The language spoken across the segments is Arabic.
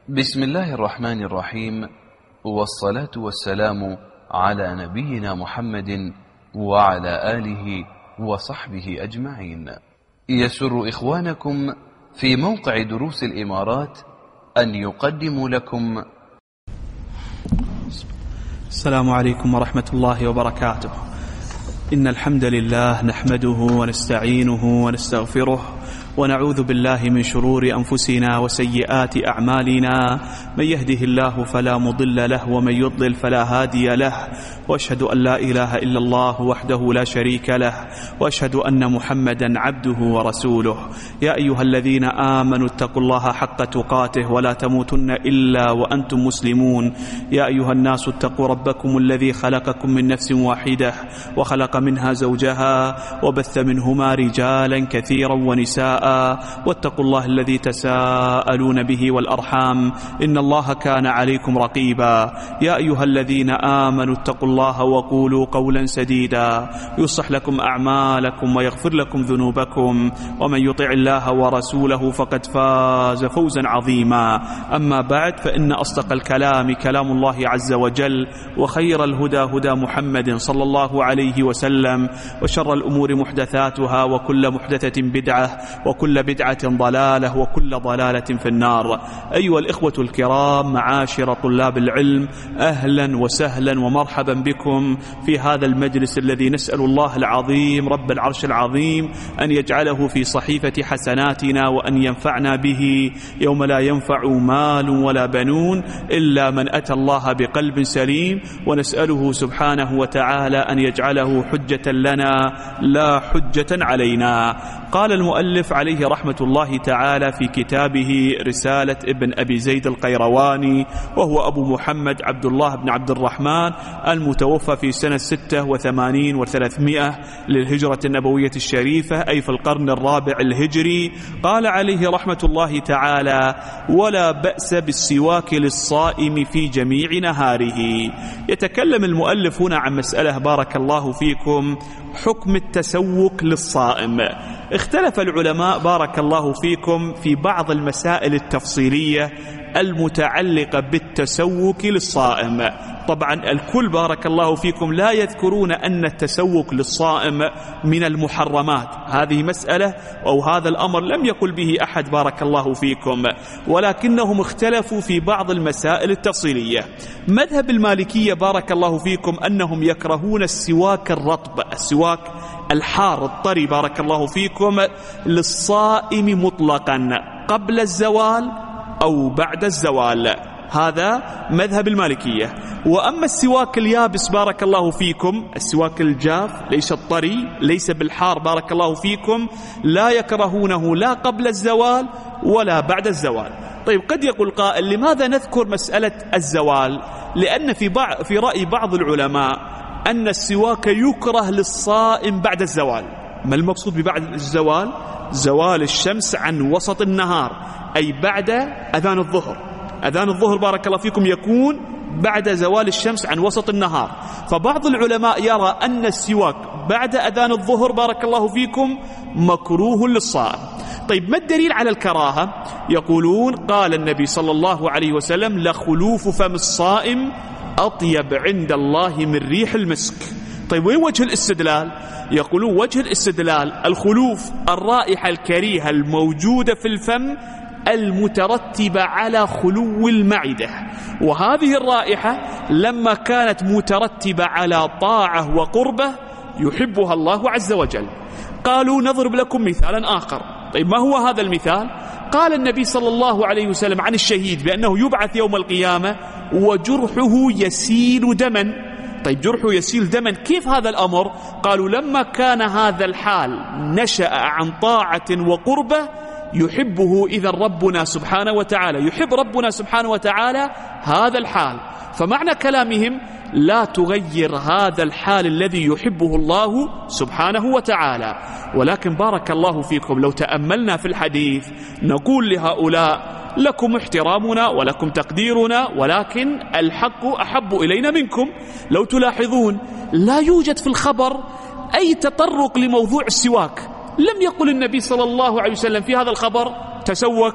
بسم الله الرحمن الرحيم، والصلاة والسلام على نبينا محمد وعلى آله وصحبه أجمعين. يسر إخوانكم في موقع دروس الإمارات أن يقدموا لكم. السلام عليكم ورحمة الله وبركاته. إن الحمد لله نحمده ونستعينه ونستغفره ونعوذ بالله من شرور أنفسنا وسيئات أعمالنا، من يهده الله فلا مضل له ومن يضلل فلا هادي له، وأشهد أن لا إله إلا الله وحده لا شريك له، وأشهد أن محمدا عبده ورسوله. يا أيها الذين آمنوا اتقوا الله حق تقاته ولا تموتن إلا وأنتم مسلمون. يا أيها الناس اتقوا ربكم الذي خلقكم من نفس واحدة وخلق منها زوجها وبث منهما رجالا كثيرا ونساء، واتقوا الله الذي تساءلون به والأرحام إن الله كان عليكم رقيبا. يا أيها الذين آمنوا اتقوا الله وقولوا قولا سديدا يصلح لكم أعمالكم ويغفر لكم ذنوبكم، ومن يطع الله ورسوله فقد فاز فوزا عظيما. أما بعد، فإن أصدق الكلام كلام الله عز وجل، وخير الهدى هدى محمد صلى الله عليه وسلم، وشر الأمور محدثاتها، وكل محدثة بدعة، وكل بدعة ضلالة، وكل ضلالة في النار. أيها الإخوة الكرام، معاشر طلاب العلم، أهلا وسهلا ومرحبا بكم في هذا المجلس الذي نسأل الله العظيم رب العرش العظيم أن يجعله في صحيفة حسناتنا، وأن ينفعنا به يوم لا ينفع مال ولا بنون إلا من أتى الله بقلب سليم، ونسأله سبحانه وتعالى أن يجعله حجة لنا لا حجة علينا. قال المؤلف عليه رحمة الله تعالى في كتابه رسالة ابن أبي زيد القيرواني، وهو أبو محمد عبد الله بن عبد الرحمن، المتوفى في سنة 86 و300 للهجرة النبوية الشريفة، أي في القرن الرابع الهجري. قال عليه رحمة الله تعالى: ولا بأس بالسواك للصائم في جميع نهاره. يتكلم المؤلف هنا عن مسألة بارك الله فيكم، حكم التسوك للصائم. اختلف العلماء بارك الله فيكم في بعض المسائل التفصيلية المتعلقة بالتسوك للصائم. طبعا الكل بارك الله فيكم لا يذكرون أن التسوك للصائم من المحرمات، هذه مسألة أو هذا الأمر لم يقل به أحد بارك الله فيكم، ولكنهم اختلفوا في بعض المسائل التفصيلية. مذهب المالكية بارك الله فيكم أنهم يكرهون السواك الرطب، السواك الحار الطري بارك الله فيكم للصائم مطلقا قبل الزوال أو بعد الزوال، هذا مذهب المالكية. وأما السواك اليابس بارك الله فيكم، السواك الجاف ليس الطري ليس بالحار بارك الله فيكم، لا يكرهونه لا قبل الزوال ولا بعد الزوال. طيب، قد يقول قائل: لماذا نذكر مسألة الزوال؟ لأن في رأي بعض العلماء أن السواك يكره للصائم بعد الزوال. ما المقصود ببعد الزوال؟ زوال الشمس عن وسط النهار، أي بعد أذان الظهر. أذان الظهر بارك الله فيكم يكون بعد زوال الشمس عن وسط النهار، فبعض العلماء يرى أن السواك بعد أذان الظهر بارك الله فيكم مكروه للصائم. طيب، ما الدليل على الكراهة؟ يقولون: قال النبي صلى الله عليه وسلم: لخلوف فم الصائم أطيب عند الله من ريح المسك. طيب، وين وجه الاستدلال؟ يقولون وجه الاستدلال الخلوف، الرائحة الكريهة الموجودة في الفم المترتبة على خلو المعدة، وهذه الرائحة لما كانت مترتبة على طاعة وقربة يحبها الله عز وجل. قالوا: نضرب لكم مثالا آخر. طيب، ما هو هذا المثال؟ قال النبي صلى الله عليه وسلم عن الشهيد بأنه يبعث يوم القيامة وجرحه يسيل دما. طيب، جرحه يسيل دما، كيف هذا الأمر؟ قالوا: لما كان هذا الحال نشأ عن طاعة وقربة يحبه إذا ربنا سبحانه وتعالى، يحب ربنا سبحانه وتعالى هذا الحال. فمعنى كلامهم: لا تغير هذا الحال الذي يحبه الله سبحانه وتعالى. ولكن بارك الله فيكم لو تأملنا في الحديث نقول لهؤلاء: لكم احترامنا ولكم تقديرنا، ولكن الحق أحب إلينا منكم. لو تلاحظون لا يوجد في الخبر أي تطرق لموضوع السواك، لم يقل النبي صلى الله عليه وسلم في هذا الخبر: تسوك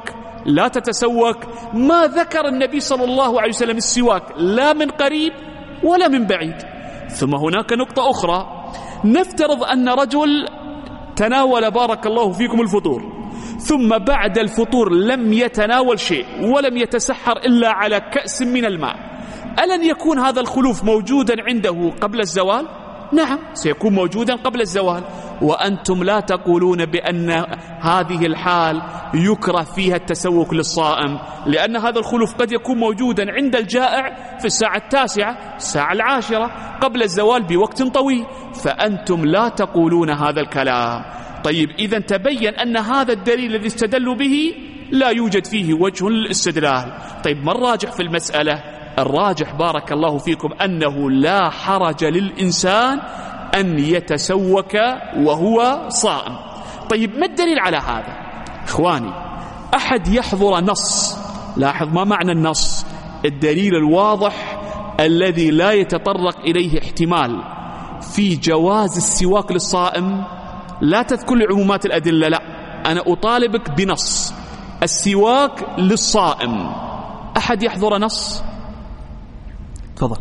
لا تتسوك، ما ذكر النبي صلى الله عليه وسلم السواك لا من قريب ولا من بعيد. ثم هناك نقطة أخرى، نفترض أن رجل تناول بارك الله فيكم الفطور، ثم بعد الفطور لم يتناول شيء ولم يتسحر إلا على كأس من الماء، ألن يكون هذا الخلوف موجودا عنده قبل الزوال؟ نعم، سيكون موجودا قبل الزوال. وأنتم لا تقولون بأن هذه الحال يكره فيها التسوك للصائم، لأن هذا الخلوف قد يكون موجودا عند الجائع في الساعة 9 الساعة 10 قبل الزوال بوقت طويل، فأنتم لا تقولون هذا الكلام. طيب، إذن تبين أن هذا الدليل الذي استدلوا به لا يوجد فيه وجه للاستدلال. طيب، ما الراجح في المسألة؟ الراجح بارك الله فيكم أنه لا حرج للإنسان أن يتسوك وهو صائم. طيب، ما الدليل على هذا؟ إخواني، أحد يحضر نص، لاحظ ما معنى النص، الدليل الواضح الذي لا يتطرق إليه احتمال في جواز السواك للصائم. لا تذكر لي عمومات الأدلة، لا، أنا أطالبك بنص السواك للصائم. أحد يحضر نص؟ تفضل.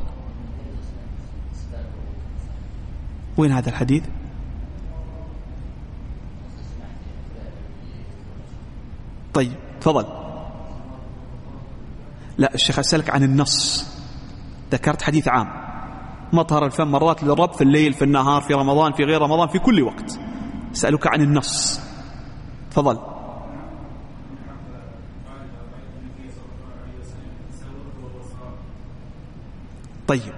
وين هذا الحديث؟ طيب تفضل. لا، الشيخ أسألك عن النص، ذكرت حديث عام، مطهر الفم مرات للرب في الليل في النهار في رمضان في غير رمضان في كل وقت. أسألك عن النص، تفضل. طيب،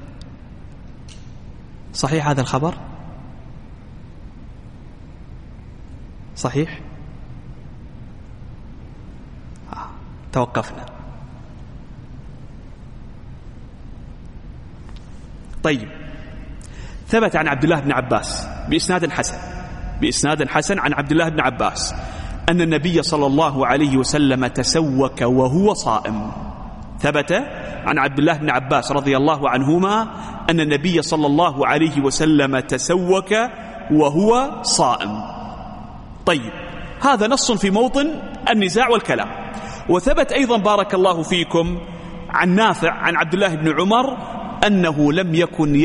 صحيح هذا الخبر؟ صحيح؟ توقفنا. طيب، ثبت عن عبد الله بن عباس بإسناد حسن عن عبد الله بن عباس أن النبي صلى الله عليه وسلم تسوك وهو صائم. ثبت عن عبد الله بن عباس رضي الله عنهما أن النبي صلى الله عليه وسلم تسوك وهو صائم. طيب، هذا نص في موطن النزاع والكلام. وثبت أيضا بارك الله فيكم عن نافع عن عبد الله بن عمر أنه لم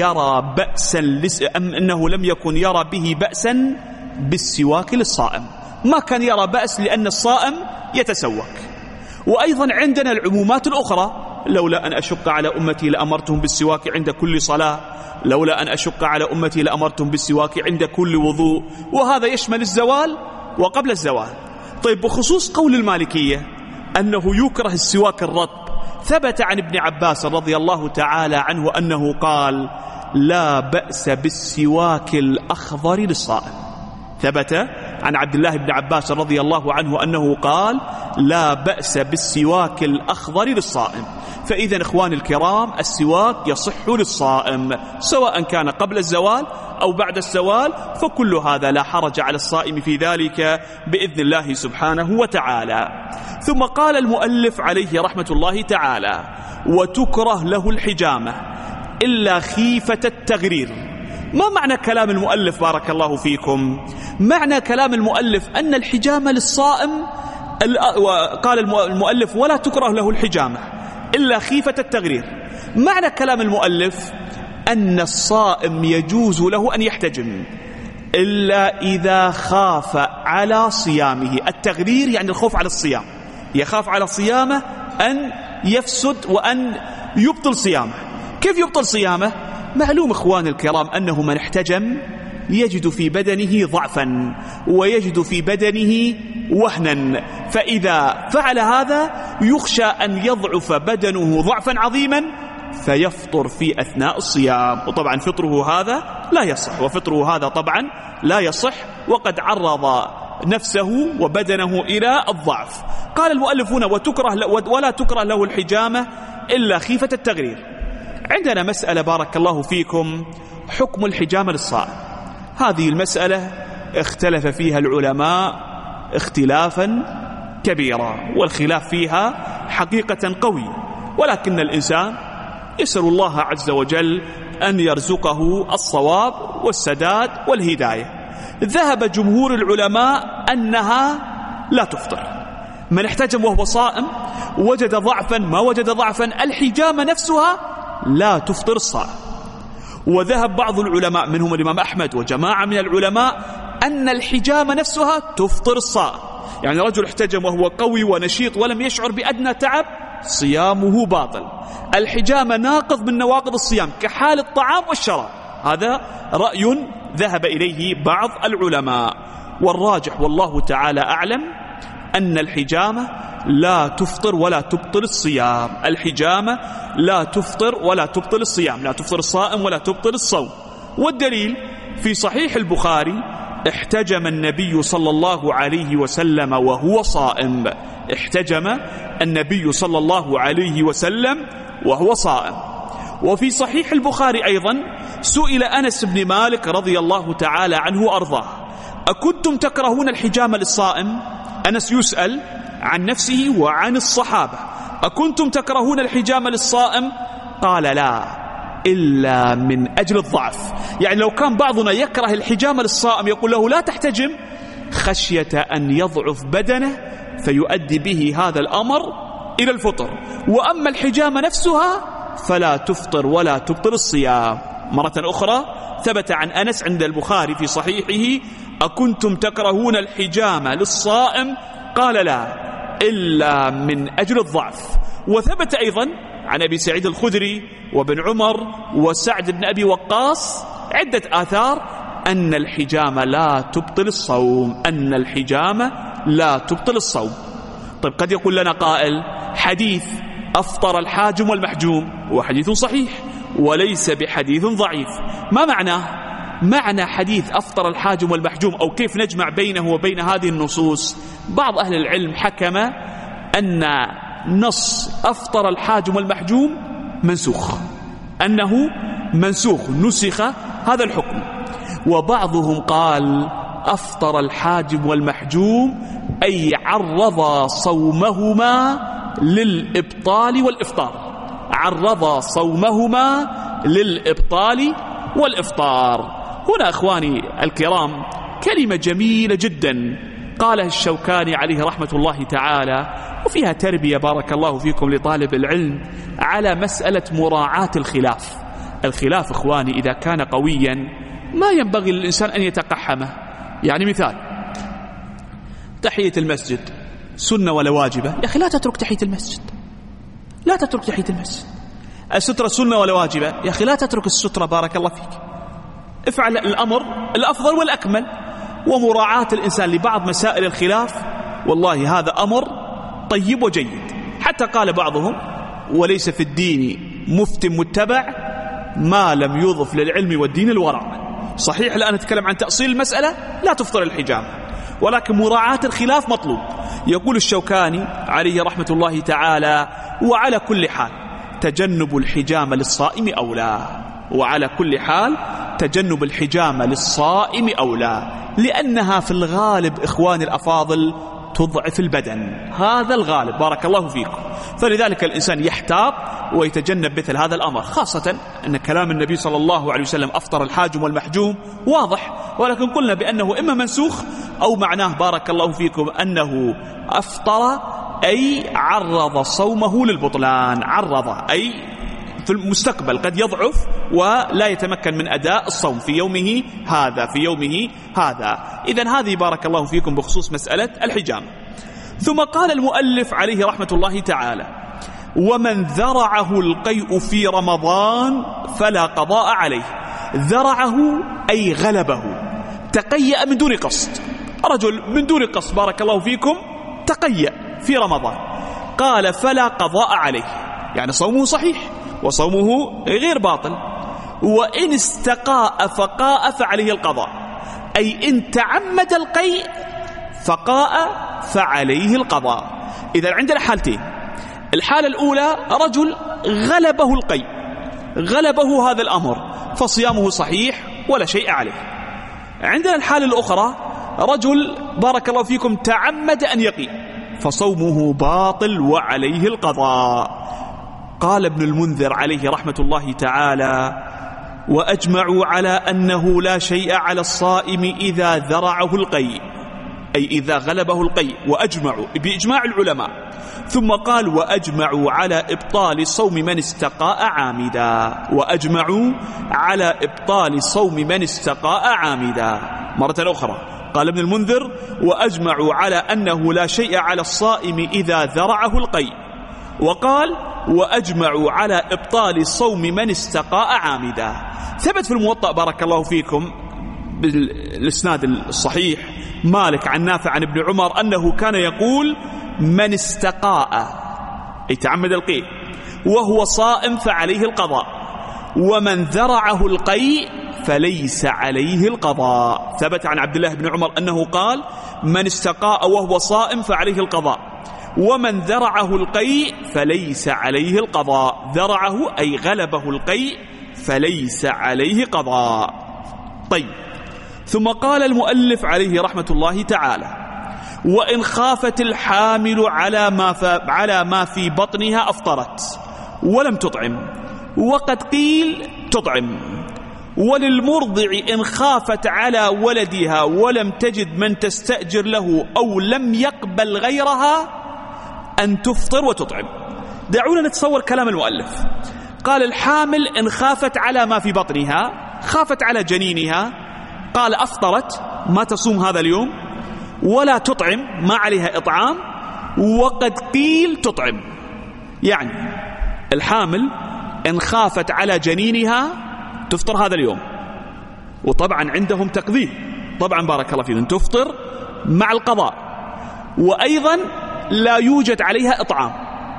يكن يرى به بأسا بالسواك للصائم، ما كان يرى بأس لأن الصائم يتسوك. وأيضا عندنا العمومات الأخرى، لولا أن أشق على أمتي لأمرتهم بالسواك عند كل صلاة، لولا أن أشق على أمتي لأمرتهم بالسواك عند كل وضوء، وهذا يشمل الزوال وقبل الزوال. طيب، بخصوص قول المالكية أنه يكره السواك الرطب، ثبت عن ابن عباس رضي الله تعالى عنه أنه قال لا بأس بالسواك الأخضر للصائم. ثبت عن عبد الله بن عباس رضي الله عنه أنه قال لا بأس بالسواك الأخضر للصائم. فإذا إخواني الكرام، السواك يصح للصائم سواء كان قبل الزوال أو بعد الزوال، فكل هذا لا حرج على الصائم في ذلك بإذن الله سبحانه وتعالى. ثم قال المؤلف عليه رحمة الله تعالى وتكره له الحجامة إلا خيفة التغرير. ما معنى كلام المؤلف بارك الله فيكم؟ معنى كلام المؤلف أن الحجامة للصائم، وقال المؤلف ولا تكره له الحجامة إلا خيفة التغرير. معنى كلام المؤلف أن الصائم يجوز له أن يحتجم إلا إذا خاف على صيامه. التغرير يعني الخوف على الصيام، يخاف على صيامه أن يفسد وأن يبطل صيامه. كيف يبطل صيامه؟ معلوم إخواني الكرام أنه من احتجم يجد في بدنه ضعفا ويجد في بدنه وهنا، فإذا فعل هذا يخشى أن يضعف بدنه ضعفا عظيما فيفطر في أثناء الصيام، وطبعا فطره هذا لا يصح، وفطره هذا طبعا لا يصح، وقد عرض نفسه وبدنه إلى الضعف. قال المؤلفون ولا تكره له الحجامة إلا خيفة التغرير. عندنا مسألة بارك الله فيكم، حكم الحجامة للصائم. هذه المسألة اختلف فيها العلماء اختلافا كبيرا، والخلاف فيها حقيقة قوي، ولكن الإنسان يسأل الله عز وجل أن يرزقه الصواب والسداد والهداية. ذهب جمهور العلماء أنها لا تفطر، من احتجم وهو صائم وجد ضعفا ما وجد ضعفا، الحجامة نفسها لا تفطر الصائم. وذهب بعض العلماء منهم الإمام أحمد وجماعة من العلماء أن الحجامة نفسها تفطر الصائم. يعني رجل احتجم وهو قوي ونشيط ولم يشعر بأدنى تعب، صيامه باطل. الحجامة ناقض من نواقض الصيام كحال الطعام والشراب. هذا رأي ذهب إليه بعض العلماء، والراجح والله تعالى أعلم أن الحجامة لا تفطر ولا تبطل الصيام. الحجامة لا تفطر ولا تبطل الصيام، لا تفطر الصائم ولا تبطل الصوم. والدليل في صحيح البخاري: احتجم النبي صلى الله عليه وسلم وهو صائم. احتجم النبي صلى الله عليه وسلم وهو صائم. وفي صحيح البخاري أيضا سئل أنس بن مالك رضي الله تعالى عنه وأرضاه: أكنتم تكرهون الحجامة للصائم؟ أنس يسأل عن نفسه وعن الصحابة: أكنتم تكرهون الحجامة للصائم؟ قال: لا، إلا من أجل الضعف. يعني لو كان بعضنا يكره الحجامة للصائم يقول له لا تحتجم خشية أن يضعف بدنه فيؤدي به هذا الأمر إلى الفطر. وأما الحجامة نفسها فلا تفطر ولا تبطل الصيام. مرة أخرى ثبت عن أنس عند البخاري في صحيحه: أكنتم تكرهون الحجامة للصائم؟ قال: لا، إلا من أجل الضعف. وثبت أيضا عن أبي سعيد الخدري وابن عمر وسعد بن أبي وقاص عدة آثار أن الحجامة لا تبطل الصوم، أن الحجامة لا تبطل الصوم. طيب قد يقول لنا قائل: حديث أفطر الحاجم والمحجوم هو حديث صحيح وليس بحديث ضعيف، ما معناه؟ معنى حديث أفطر الحاجم والمحجوم أو كيف نجمع بينه وبين هذه النصوص؟ بعض أهل العلم حكم أن نص أفطر الحاجم والمحجوم منسوخ، أنه منسوخ، نسخ هذا الحكم. وبعضهم قال أفطر الحاجم والمحجوم أي عرض صومهما للإبطال والإفطار، عرض صومهما للإبطال والإفطار. هنا أخواني الكرام كلمة جميلة جدا قالها الشوكاني عليه رحمة الله تعالى، وفيها تربية بارك الله فيكم لطالب العلم على مسألة مراعاة الخلاف. الخلاف إخواني إذا كان قويا ما ينبغي للإنسان أن يتقحمه. يعني مثال تحية المسجد سنة ولا واجبة؟ يا أخي لا تترك تحية المسجد، لا تترك تحية المسجد. السترة سنة ولا واجبة؟ يا أخي لا تترك السترة بارك الله فيك، افعل الأمر الأفضل والأكمل. ومراعاة الإنسان لبعض مسائل الخلاف والله هذا أمر طيب وجيد. حتى قال بعضهم: وليس في الدين مفت متبع ما لم يضف للعلم والدين الورع. صحيح الآن نتكلم عن تأصيل المسألة لا تفطر الحجامة، ولكن مراعاة الخلاف مطلوب. يقول الشوكاني عليه رحمة الله تعالى: وعلى كل حال تجنب الحجامة للصائم أولى، وعلى كل حال تجنب الحجامة للصائم أولى، لأنها في الغالب إخواني الأفاضل تضعف البدن، هذا الغالب بارك الله فيكم. فلذلك الإنسان يحتاط ويتجنب مثل هذا الأمر، خاصة أن كلام النبي صلى الله عليه وسلم أفطر الحاجم والمحجوم واضح، ولكن قلنا بأنه إما منسوخ أو معناه بارك الله فيكم أنه أفطر أي عرض صومه للبطلان، عرض أي في المستقبل قد يضعف ولا يتمكن من أداء الصوم في يومه هذا، في يومه هذا. إذن هذه بارك الله فيكم بخصوص مسألة الحجام. ثم قال المؤلف عليه رحمة الله تعالى: ومن ذرعه القيء في رمضان فلا قضاء عليه. ذرعه أي غلبه، تقيأ من دون قصد، رجل من دون قصد بارك الله فيكم تقيأ في رمضان، قال فلا قضاء عليه، يعني صومه صحيح وصومه غير باطل. وإن استقاء فقاء فعليه القضاء، أي إن تعمد القيء فقاء فعليه القضاء. إذا عندنا حالتين: الحالة الأولى رجل غلبه القيء، غلبه هذا الأمر فصيامه صحيح ولا شيء عليه. عندنا الحالة الأخرى رجل بارك الله فيكم تعمد أن يقي فصومه باطل وعليه القضاء. قال ابن المنذر عليه رحمة الله تعالى: وأجمعوا على أنه لا شيء على الصائم إذا ذرعه القيء، أي إذا غلبه القيء، وأجمعوا بإجماع العلماء. ثم قال وأجمعوا على إبطال صوم من استقاء عامدا، وأجمعوا على إبطال صوم من استقاء عامدا. مرة أخرى قال ابن المنذر وأجمعوا على أنه لا شيء على الصائم إذا ذرعه القيء، وقال وأجمعوا على إبطال صوم من استقاء عامدا. ثبت في الموطأ بارك الله فيكم بالإسناد الصحيح مالك عن نافع عن ابن عمر أنه كان يقول من استقاء أي تعمد القيء وهو صائم فعليه القضاء، ومن ذرعه القيء فليس عليه القضاء. ثبت عن عبد الله بن عمر أنه قال من استقاء وهو صائم فعليه القضاء، ومن ذرعه القيء فليس عليه القضاء. ذرعه أي غلبه القيء فليس عليه قضاء. طيب، ثم قال المؤلف عليه رحمة الله تعالى وإن خافت الحامل على ما في بطنها أفطرت ولم تطعم، وقد قيل تطعم. وللمرضع إن خافت على ولدها ولم تجد من تستأجر له أو لم يقبل غيرها أن تفطر وتطعم. دعونا نتصور كلام المؤلف. قال الحامل إن خافت على ما في بطنها، خافت على جنينها، قال أفطرت ما تصوم هذا اليوم ولا تطعم ما عليها إطعام، وقد قيل تطعم. يعني الحامل إن خافت على جنينها تفطر هذا اليوم، وطبعا عندهم تقدير طبعا بارك الله فيهم تفطر مع القضاء، وأيضا لا يوجد عليها إطعام.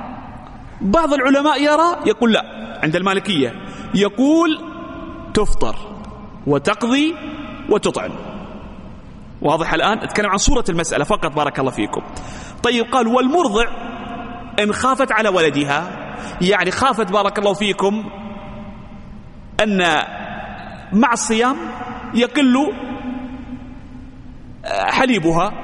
بعض العلماء يقول لا، عند المالكية يقول تفطر وتقضي وتطعم. واضح الآن؟ أتكلم عن صورة المسألة فقط بارك الله فيكم. طيب، قال والمرضع إن خافت على ولدها، يعني خافت بارك الله فيكم أن مع الصيام يقل حليبها،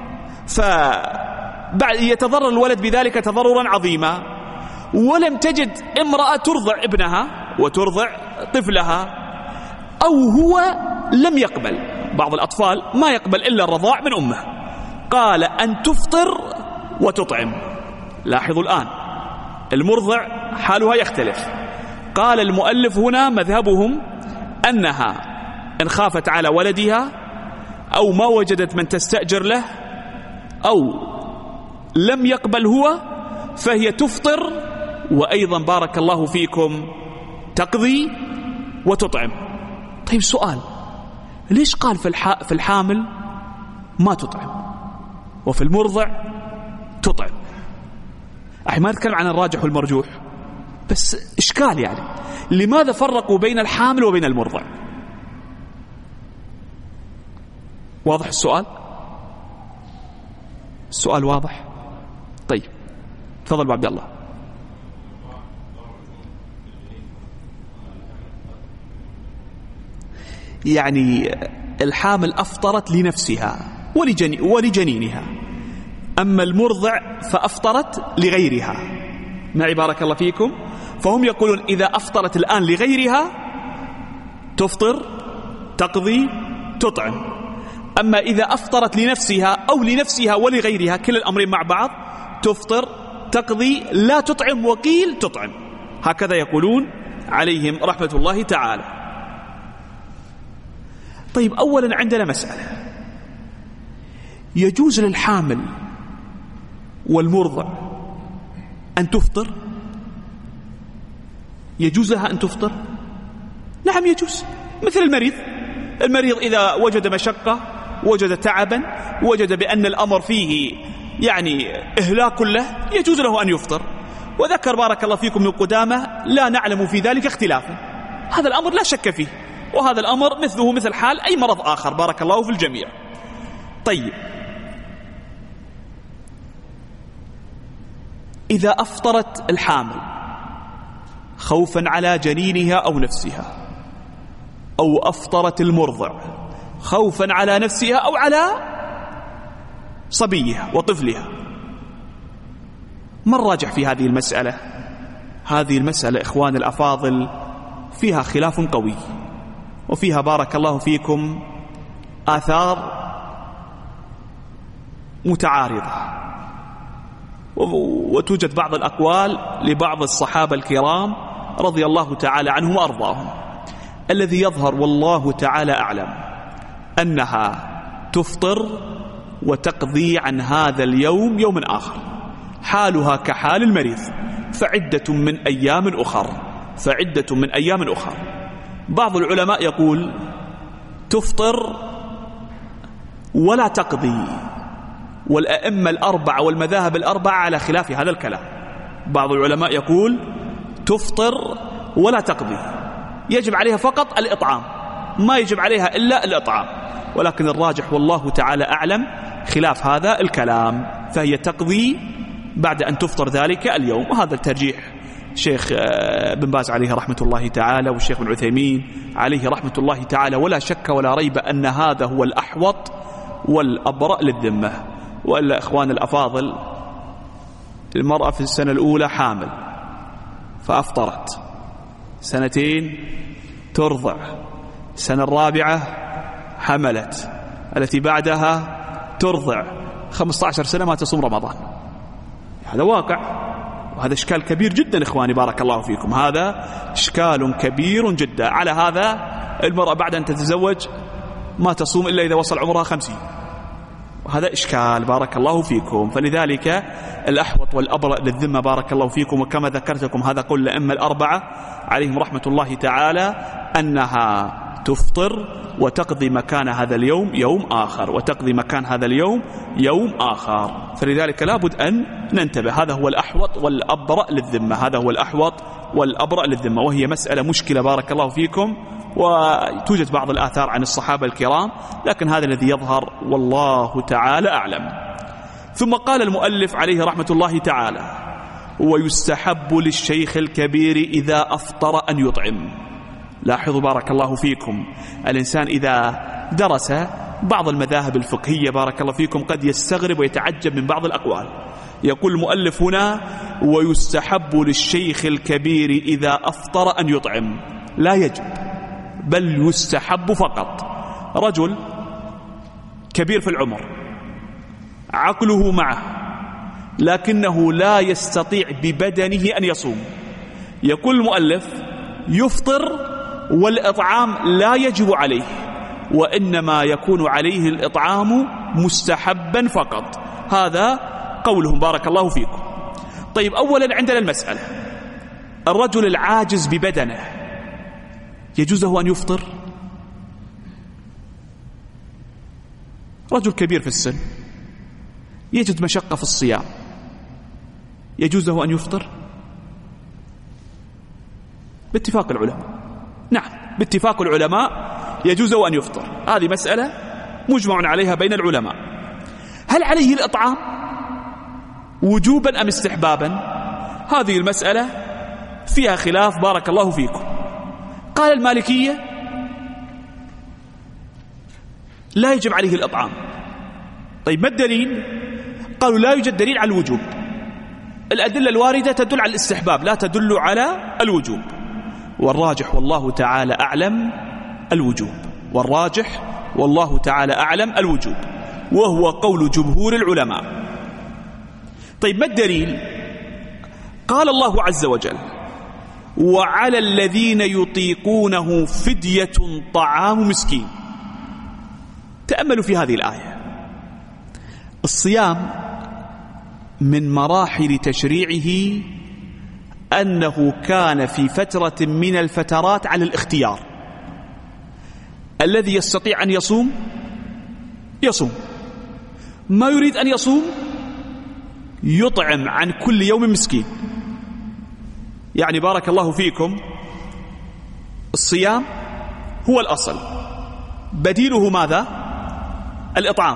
فيتضرر الولد بذلك تضررا عظيما، ولم تجد امرأة ترضع ابنها وترضع طفلها، أو هو لم يقبل، بعض الأطفال ما يقبل إلا الرضاع من أمه، قال أن تفطر وتطعم. لاحظوا الآن المرضع حالها يختلف. قال المؤلف هنا مذهبهم أنها إن خافت على ولدها أو ما وجدت من تستأجر له أو لم يقبل هو فهي تفطر، وأيضا بارك الله فيكم تقضي وتطعم. طيب سؤال، ليش قال في الحامل ما تطعم وفي المرضع تطعم؟ ما نتكلم عن الراجح والمرجوح، بس إشكال يعني لماذا فرقوا بين الحامل وبين المرضع؟ واضح السؤال؟ السؤال واضح؟ طيب تفضل أبو عبد الله. يعني الحامل أفطرت لنفسها ولجنينها، أما المرضع فأفطرت لغيرها. معي بارك الله فيكم؟ فهم يقولون إذا أفطرت الآن لغيرها تفطر تقضي تطعم، أما إذا أفطرت لنفسها أو لنفسها ولغيرها كل الأمرين مع بعض تفطر تقضي لا تطعم، وقيل تطعم. هكذا يقولون عليهم رحمة الله تعالى. طيب، أولا عندنا مسألة، يجوز للحامل والمرضع أن تفطر؟ يجوز لها أن تفطر؟ نعم يجوز، مثل المريض إذا وجد مشقة، وجد تعبا، وجد بأن الأمر فيه يعني إهلاك له، يجوز له أن يفطر. وذكر بارك الله فيكم ابن قدامة لا نعلم في ذلك اختلافا، هذا الأمر لا شك فيه، وهذا الأمر مثله مثل حال أي مرض آخر بارك الله في الجميع. طيب، إذا أفطرت الحامل خوفا على جنينها أو نفسها، أو أفطرت المرضع خوفا على نفسها أو على صبيها وطفلها، ما الراجح في هذه المسألة؟ هذه المسألة إخوان الأفاضل فيها خلاف قوي، وفيها بارك الله فيكم آثار متعارضة، وتوجد بعض الأقوال لبعض الصحابة الكرام رضي الله تعالى عنهم وأرضاهم. الذي يظهر والله تعالى أعلم أنها تفطر وتقضي عن هذا اليوم يوم آخر، حالها كحال المريض، فعدة من أيام أخر. بعض العلماء يقول تفطر ولا تقضي، والأئمة الأربعة والمذاهب الأربعة على خلاف هذا الكلام. بعض العلماء يقول تفطر ولا تقضي، يجب عليها فقط الإطعام، ما يجب عليها إلا الإطعام، ولكن الراجح والله تعالى أعلم خلاف هذا الكلام، فهي تقضي بعد أن تفطر ذلك اليوم. وهذا الترجيح شيخ بن باز عليه رحمة الله تعالى والشيخ بن عثيمين عليه رحمة الله تعالى، ولا شك ولا ريب أن هذا هو الأحوط والأبرأ للذمة. وإلا إخوان الأفاضل، المرأة في السنة الأولى حامل فأفطرت، 2 ترضع، السنة الرابعة حملت، التي بعدها ترضع، 15 سنة ما تصوم رمضان. هذا واقع، وهذا إشكال كبير جدا إخواني بارك الله فيكم، هذا إشكال كبير جدا. على هذا المرأة بعد أن تتزوج ما تصوم إلا إذا وصل عمرها 50، وهذا إشكال بارك الله فيكم. فلذلك الأحوط والأبرأ للذمة بارك الله فيكم، وكما ذكرتكم هذا قول الأئمة الأربعة عليهم رحمة الله تعالى، أنها تفطر وتقضي مكان هذا اليوم يوم آخر، فلذلك لابد أن ننتبه. هذا هو الأحوط والأبرأ للذمة، وهي مسألة مشكلة بارك الله فيكم، وتوجد بعض الآثار عن الصحابة الكرام، لكن هذا الذي يظهر والله تعالى أعلم. ثم قال المؤلف عليه رحمة الله تعالى: ويستحب للشيخ الكبير إذا أفطر أن يطعم. لاحظوا بارك الله فيكم، الإنسان إذا درس بعض المذاهب الفقهية بارك الله فيكم قد يستغرب ويتعجب من بعض الأقوال. يقول المؤلف هنا: ويستحب للشيخ الكبير إذا أفطر أن يطعم، لا يجب، بل يستحب فقط. رجل كبير في العمر، عقله معه، لكنه لا يستطيع ببدنه أن يصوم، يقول المؤلف: يفطر والإطعام لا يجب عليه، وإنما يكون عليه الإطعام مستحبا فقط. هذا قولهم بارك الله فيكم. طيب، أولا عندنا المسألة: الرجل العاجز ببدنه يجوز له أن يفطر؟ رجل كبير في السن يجد مشقة في الصيام، يجوز له أن يفطر؟ باتفاق العلماء، نعم، باتفاق العلماء يجوز له أن يفطر. هذه مسألة مجمع عليها بين العلماء. هل عليه الإطعام وجوبا أم استحبابا؟ هذه المسألة فيها خلاف بارك الله فيكم. قال المالكية: لا يجب عليه الإطعام. طيب، ما الدليل؟ قالوا: لا يوجد دليل على الوجوب، الأدلة الواردة تدل على الاستحباب لا تدل على الوجوب، والراجح والله تعالى أعلم الوجوب، وهو قول جمهور العلماء. طيب، ما الدليل؟ قال الله عز وجل: وعلى الذين يطيقونه فدية طعام مسكين. تأملوا في هذه الآية. الصيام من مراحل تشريعه أنه كان في فترة من الفترات على الاختيار، الذي يستطيع أن يصوم يصوم، ما يريد أن يصوم يطعم عن كل يوم مسكين. يعني بارك الله فيكم، الصيام هو الأصل، بديله ماذا؟ الإطعام.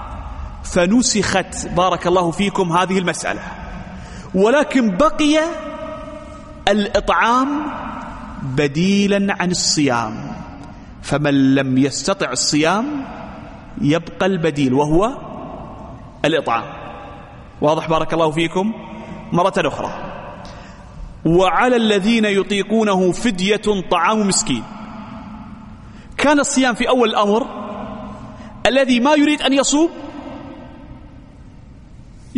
فنسخت بارك الله فيكم هذه المسألة، ولكن بقي الإطعام بديلا عن الصيام، فمن لم يستطع الصيام يبقى البديل وهو الإطعام. واضح بارك الله فيكم؟ مرة أخرى: وعلى الذين يطيقونه فدية طعام مسكين. كان الصيام في أول الأمر الذي ما يريد أن يصوم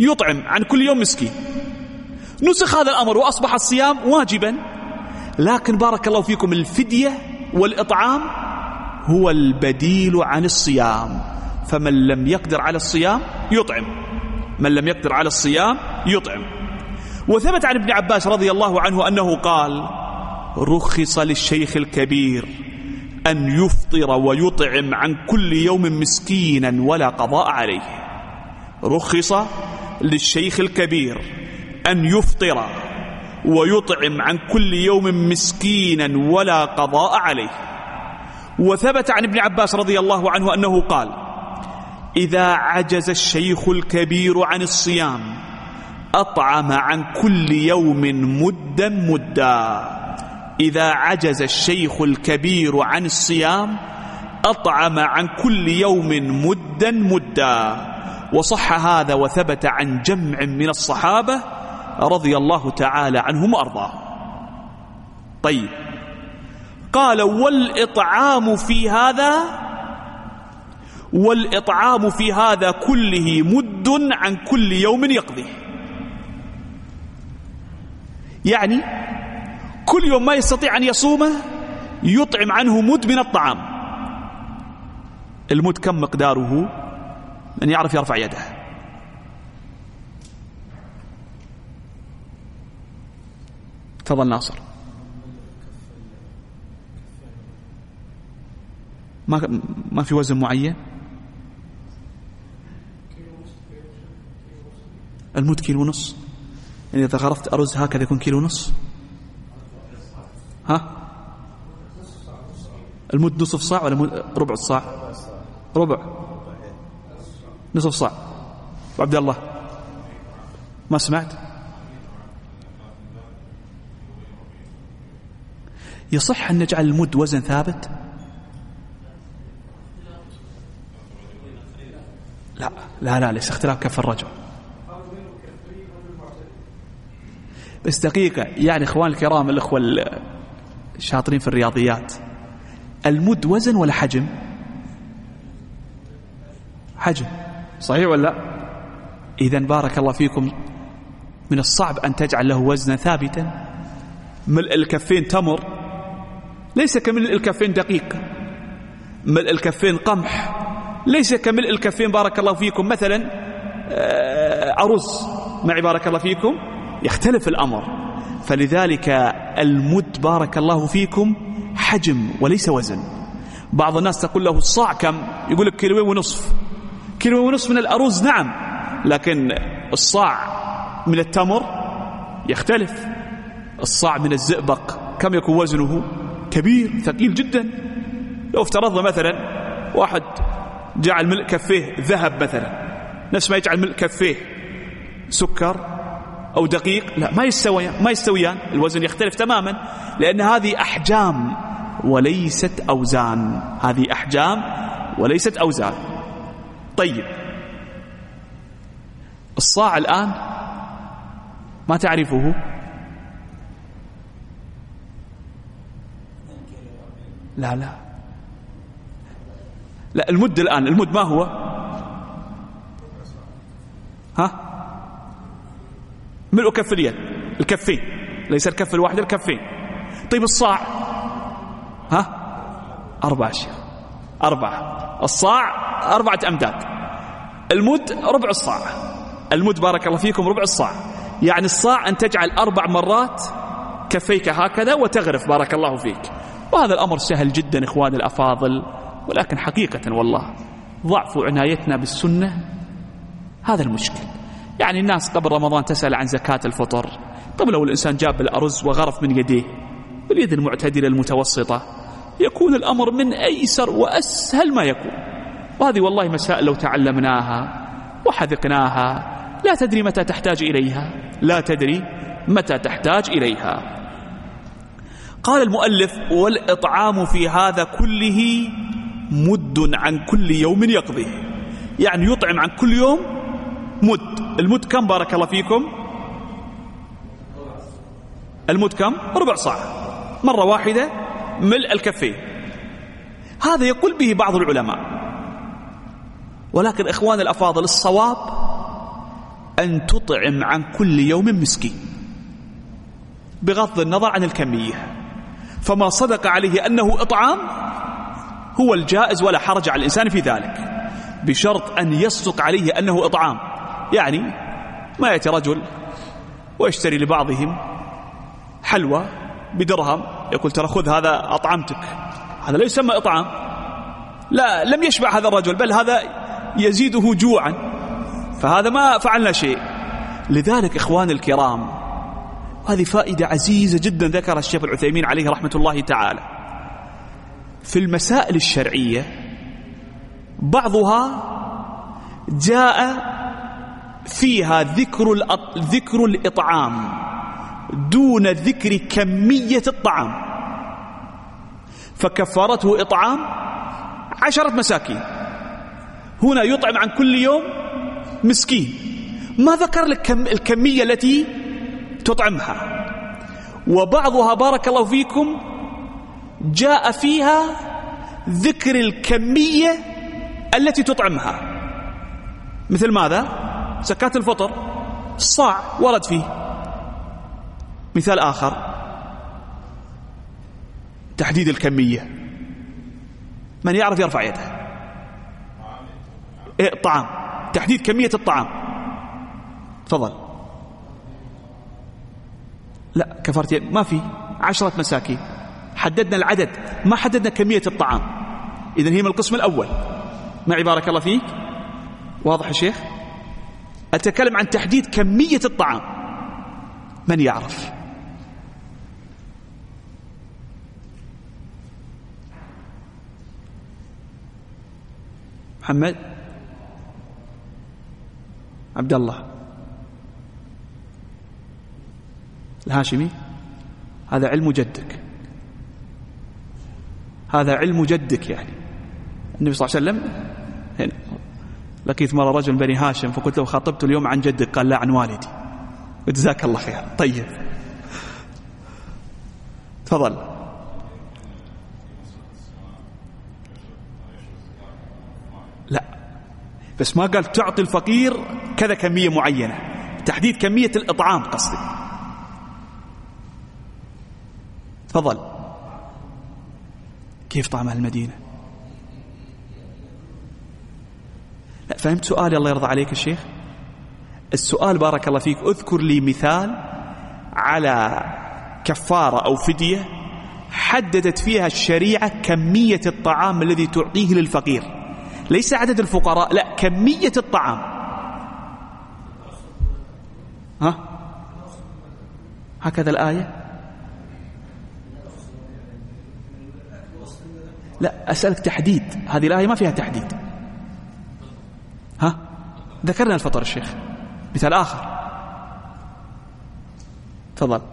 يطعم عن كل يوم مسكين. نسخ هذا الأمر وأصبح الصيام واجبا، لكن بارك الله فيكم الفدية والإطعام هو البديل عن الصيام، فمن لم يقدر على الصيام يطعم، من لم يقدر على الصيام يطعم. وثبت عن ابن عباس رضي الله عنه أنه قال: رخص للشيخ الكبير أن يفطر ويطعم عن كل يوم مسكينا ولا قضاء عليه. رخص للشيخ الكبير أن يفطر ويطعم عن كل يوم مسكينا ولا قضاء عليه. وثبت عن ابن عباس رضي الله عنه أنه قال: إذا عجز الشيخ الكبير عن الصيام أطعم عن كل يوم مدا مدا. إذا عجز الشيخ الكبير عن الصيام أطعم عن كل يوم مدا مدا. وصح هذا وثبت عن جمع من الصحابة رضي الله تعالى عنهم وأرضاهم. طيب، قال: والإطعام في هذا كله مد عن كل يوم يقضيه. يعني كل يوم ما يستطيع أن يصومه يطعم عنه مد من الطعام. المد كم مقداره؟ من يعرف يرفع يده. تفضل ناصر. ما في وزن معين؟ المد كيلو ونص. يعني إذا غرفت أرز هكذا يكون كيلو ونص. ها؟ المد نصف صاع ولا ربع الصاع؟ ربع، نصف صاع. وعبد الله ما سمعت؟ يصح أن نجعل المد وزن ثابت؟ لا ليس اختلاف كف الرجل. بس دقيقة، يعني إخوان الكرام الأخوة الشاطرين في الرياضيات، المد وزن ولا حجم؟ حجم، صحيح ولا لا؟ إذن بارك الله فيكم من الصعب أن تجعل له وزنا ثابتا. ملء الكفين تمر ليس كملء الكفين دقيق، ملء الكفين قمح ليس كملء الكفين بارك الله فيكم مثلا أرز معي بارك الله فيكم، يختلف الأمر. فلذلك المد بارك الله فيكم حجم وليس وزن. بعض الناس تقول له الصاع كم؟ يقول لك كيلوين ونصف. كيلوين ونصف من الأرز نعم، لكن الصاع من التمر يختلف. الصاع من الزئبق كم يكون وزنه؟ كبير ثقيل جدا. لو افترضنا مثلا واحد جعل ملء كفيه ذهب مثلا، نفس ما يجعل ملء كفيه سكر أو دقيق، لا ما يستويان، الوزن يختلف تماما، لأن هذه أحجام وليست أوزان. هذه أحجام وليست أوزان. طيب، الصاع الآن ما تعرفه؟ لا المد الآن، المد ما هو؟ ها؟ ملء كف اليد، الكفين، ليس الكف الواحد، الكفين. طيب الصاع؟ ها؟ 4 أشياء، 4. الصاع 4 أمداد. المد ربع الصاع. المد بارك الله فيكم ربع الصاع. يعني الصاع أن تجعل 4 مرات كفيك هكذا وتغرف بارك الله فيك. وهذا الأمر سهل جدا إخواني الأفاضل، ولكن حقيقة والله ضعف عنايتنا بالسنة هذا المشكل. يعني الناس قبل رمضان تسأل عن زكاة الفطر. طب لو الإنسان جاب الأرز وغرف من يديه باليد المعتدلة المتوسطة يكون الأمر من أيسر وأسهل ما يكون. وهذه والله مسائل لو تعلمناها وحذقناها لا تدري متى تحتاج إليها، لا تدري متى تحتاج إليها. قال المؤلف: والإطعام في هذا كله مد عن كل يوم يقضيه. يعني يطعم عن كل يوم مد. المد كم بارك الله فيكم؟ المد كم؟ ربع صاع، مرة واحدة ملء الكفين. هذا يقول به بعض العلماء، ولكن إخوان الأفاضل الصواب أن تطعم عن كل يوم مسكين بغض النظر عن الكمية، فما صدق عليه أنه إطعام هو الجائز ولا حرج على الإنسان في ذلك، بشرط أن يصدق عليه أنه إطعام. يعني ما يأتي رجل ويشتري لبعضهم حلوى بدرهم يقول ترى خذ هذا أطعمتك، هذا لا يسمى إطعام، لا، لم يشبع هذا الرجل بل هذا يزيده جوعا، فهذا ما فعلنا شيء. لذلك إخوان الكرام، هذه فائدة عزيزة جدا ذكرها الشيخ العثيمين عليه رحمة الله تعالى. في المسائل الشرعية بعضها جاء فيها ذكر الإطعام دون ذكر كمية الطعام، فكفارته إطعام 10 مساكين، هنا يطعم عن كل يوم مسكين، ما ذكر لك الكمية التي تطعمها. وبعضها بارك الله فيكم جاء فيها ذكر الكمية التي تطعمها، مثل ماذا؟ زكاة الفطر الصاع ورد فيه. مثال آخر تحديد الكمية، من يعرف يرفع يده؟ الطعام، تحديد كمية الطعام، تفضل. لا كفرت ما في 10 مساكين، حددنا العدد ما حددنا كمية الطعام، إذن هي من القسم الأول. معي بارك الله فيك؟ واضح يا شيخ؟ أتكلم عن تحديد كمية الطعام، من يعرف؟ محمد؟ عبد الله الهاشمي؟ هذا علم جدك، هذا علم جدك. يعني النبي صلى الله عليه وسلم هنا لقيت مرة رجل بني هاشم فقلت له خاطبت اليوم عن جدك، قال لا عن والدي، جزاك الله خير. طيب تفضل. لا بس ما قال تعطي الفقير كذا كمية معينة، تحديد كمية الإطعام قصدي. تفضل. كيف طعم أهل المدينة؟ لا فهمت سؤالي الله يرضى عليك الشيخ؟ السؤال بارك الله فيك اذكر لي مثال على كفارة أو فدية حددت فيها الشريعة كمية الطعام الذي تعطيه للفقير، ليس عدد الفقراء، لا كمية الطعام. ها هكذا الآية؟ لا أسألك تحديد، هذه الآية ما فيها تحديد. ها ذكرنا الفطر الشيخ، مثال آخر تفضل.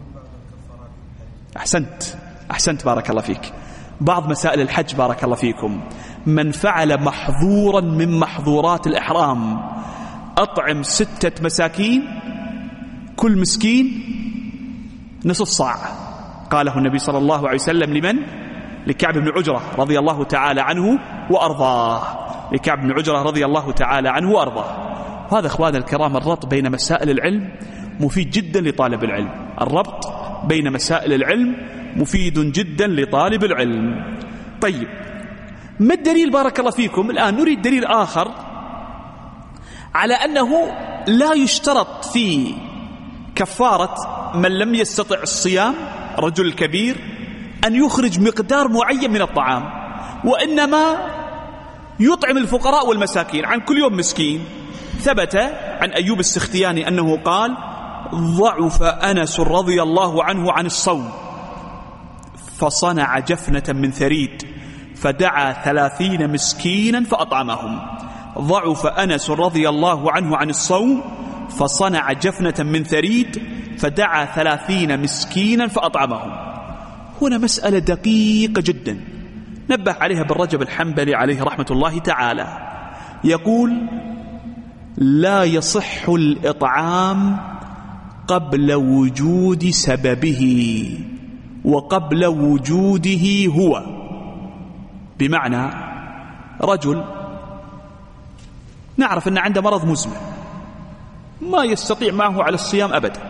أحسنت بارك الله فيك. بعض مسائل الحج بارك الله فيكم، من فعل محظورا من محظورات الإحرام أطعم 6 مساكين كل مسكين نصف صاع، قاله النبي صلى الله عليه وسلم لمن؟ لكعب بن عجرة رضي الله تعالى عنه وأرضاه، لكعب بن عجرة رضي الله تعالى عنه وأرضاه. وهذا أخوان الكرام الربط بين مسائل العلم مفيد جدا لطالب العلم، الربط بين مسائل العلم مفيد جدا لطالب العلم. طيب ما الدليل بارك الله فيكم؟ الآن نريد دليل آخر على أنه لا يشترط في كفارة من لم يستطع الصيام رجل الكبير أن يخرج مقدار معين من الطعام، وإنما يطعم الفقراء والمساكين عن كل يوم مسكين. ثبت عن أيوب السختياني أنه قال ضعف أنس رضي الله عنه عن الصوم فصنع جفنة من ثريد فدعا 30 مسكينا فأطعمهم. ضعف أنس رضي الله عنه عن الصوم فصنع جفنة من ثريد فدعا 30 مسكينا فأطعمهم. هنا مسألة دقيقة جدا نبه عليها ابن رجب الحنبلي عليه رحمة الله تعالى، يقول لا يصح الإطعام قبل وجود سببه وقبل وجوده هو. بمعنى رجل نعرف أن عنده مرض مزمن ما يستطيع معه على الصيام أبدا.